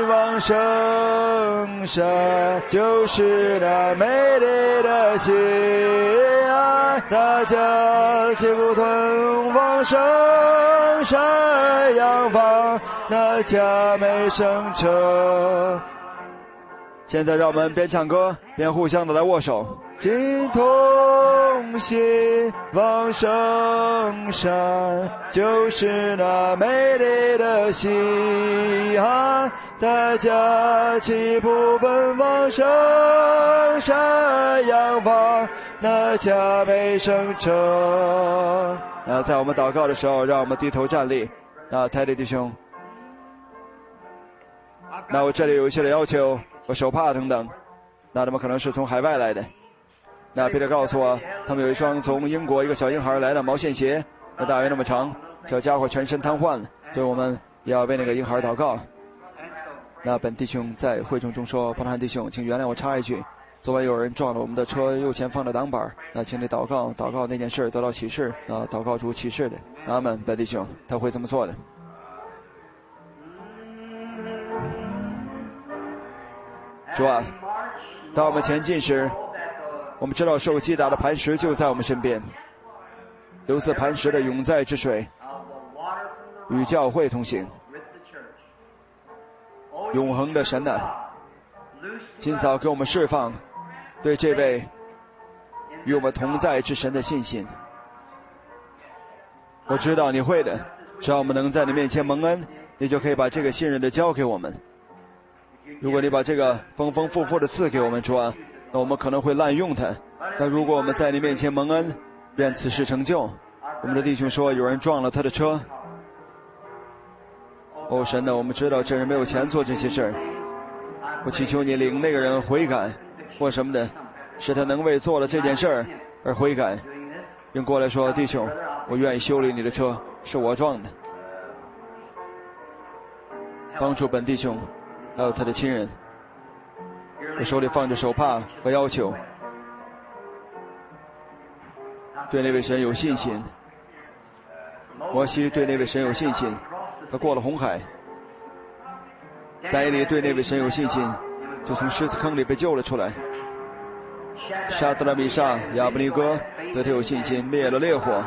往圣山，就是那美丽的西安，大家齐步奔往圣山仰望那佳美圣城。现在让我们边唱歌边互相的来握手，今同心往圣山，就是那美丽的西安，大家齐步奔往圣山仰望那佳美圣城。那在我们祷告的时候，让我们低头站立。那台里弟兄，那我这里有一些的要求，我手帕等等，那他们可能是从海外来的。那彼得告诉我，他们有一双从英国一个小婴孩来的毛线鞋，那大约那么长，这家伙全身瘫痪了，所以我们也要为那个婴孩祷告。那本弟兄在会众中说，巴汉弟兄，请原谅我插一句，昨晚有人撞了我们的车右前方的挡板，那请你祷告，祷告那件事得到启示，啊，祷告主启示的。阿们，本弟兄，他会这么做的。主啊，当我们前进时，我们知道受击打的磐石就在我们身边，流自磐石的永在之水与教会同行。永恒的神啊，今早给我们释放对这位与我们同在之神的信心。我知道你会的，只要我们能在你面前蒙恩，你就可以把这个信任的交给我们。如果你把这个丰丰富富的赐给我们，主啊，那我们可能会滥用它。但如果我们在你面前蒙恩，愿此事成就。我们的弟兄说有人撞了他的车。哦神啊，我们知道这人没有钱做这些事儿，我祈求你领那个人悔改或什么的，使他能为做了这件事儿而悔改，并过来说，弟兄，我愿意修理你的车，是我撞的。帮助本弟兄还有他的亲人。我手里放着手帕和要求，对那位神有信心。摩西对那位神有信心，他过了红海。但以理对那位神有信心，就从狮子坑里被救了出来。沙德拉米沙亚布尼哥对他有信心，灭了烈火。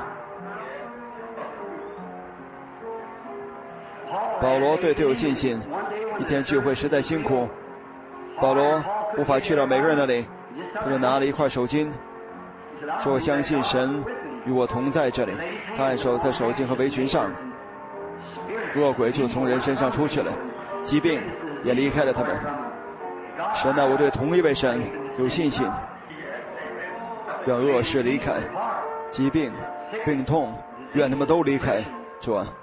保罗对他有信心，一天聚会实在辛苦，保罗无法去到每个人那里，他就拿了一块手巾，说我相信神与我同在这里。他按手在手巾和围裙上，恶鬼就从人身上出去了，疾病也离开了他们。神啊，我对同一位神有信心，愿恶事离开，疾病病痛愿他们都离开。主啊，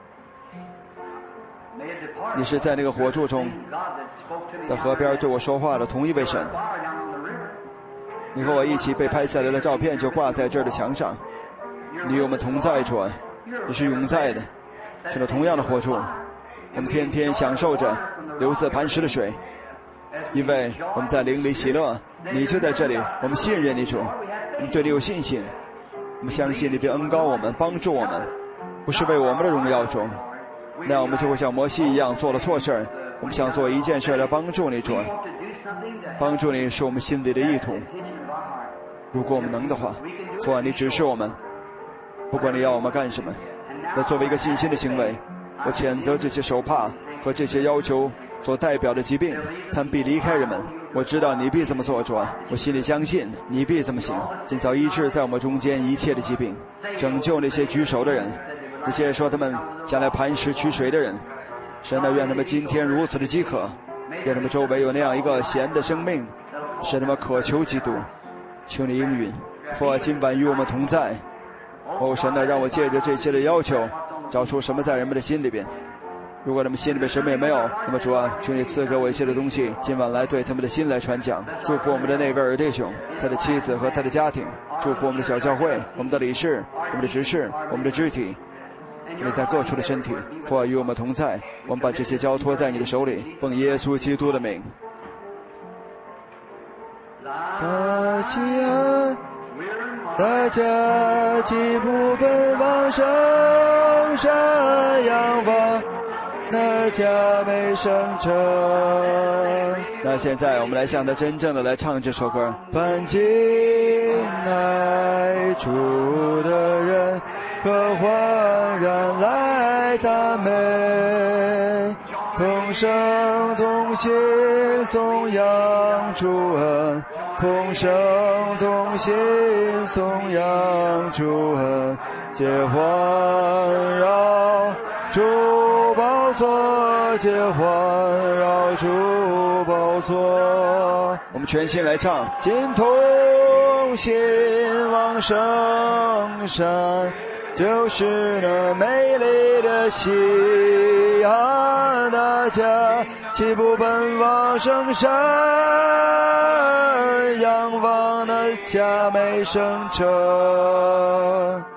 你是在那个火柱中在河边对我说话的同一位神。你和我一起被拍下来的照片就挂在这儿的墙上。你与我们同在，主啊，你是永在的，是那同样的火柱。我们天天享受着流自磐石的水，因为我们在灵里喜乐。你就在这里，我们信任你，主，我们对你有信心，我们相信你必恩膏我们，帮助我们，不是为我们的荣耀，主，那样我们就会像摩西一样做了错事。我们想做一件事来帮助你，主，帮助你是我们心里的意图。如果我们能的话，主啊，你指示我们，不管你要我们干什么。那作为一个信心的行为，我谴责这些手帕和这些要求所代表的疾病，他们必离开人们。我知道你必这么做，主啊，我心里相信你必这么行。今早医治在我们中间一切的疾病，拯救那些举手的人，那些说他们将来磐石取水的人。神啊，愿他们今天如此的饥渴，愿他们周围有那样一个闲的生命，使他们渴求基督。求你应允，父啊，今晚与我们同在。哦，神啊，让我借着这些的要求，找出什么在人们的心里边。如果他们心里边什么也没有，那么主啊，求你赐给我一些的东西，今晚来对他们的心来传讲。祝福我们的那位儿弟兄，他的妻子和他的家庭，祝福我们的小教会，我们的理事，我们的执事，我们的肢体，你在各处的身体，父啊，与我们同在。我们把这些交托在你的手里，奉耶稣基督的名。大家大家齐步奔往圣山仰望那佳美圣城。那现在我们来向他真正的来唱这首歌。凡敬爱主的人，可焕然来赞美，同声同心颂扬主恩，同声同心颂扬主恩，皆环绕主宝座，皆环绕主宝座。我们全心来唱。今同心往圣山，就是那美丽的西安，大家齐步奔往圣山，仰望那佳美圣城。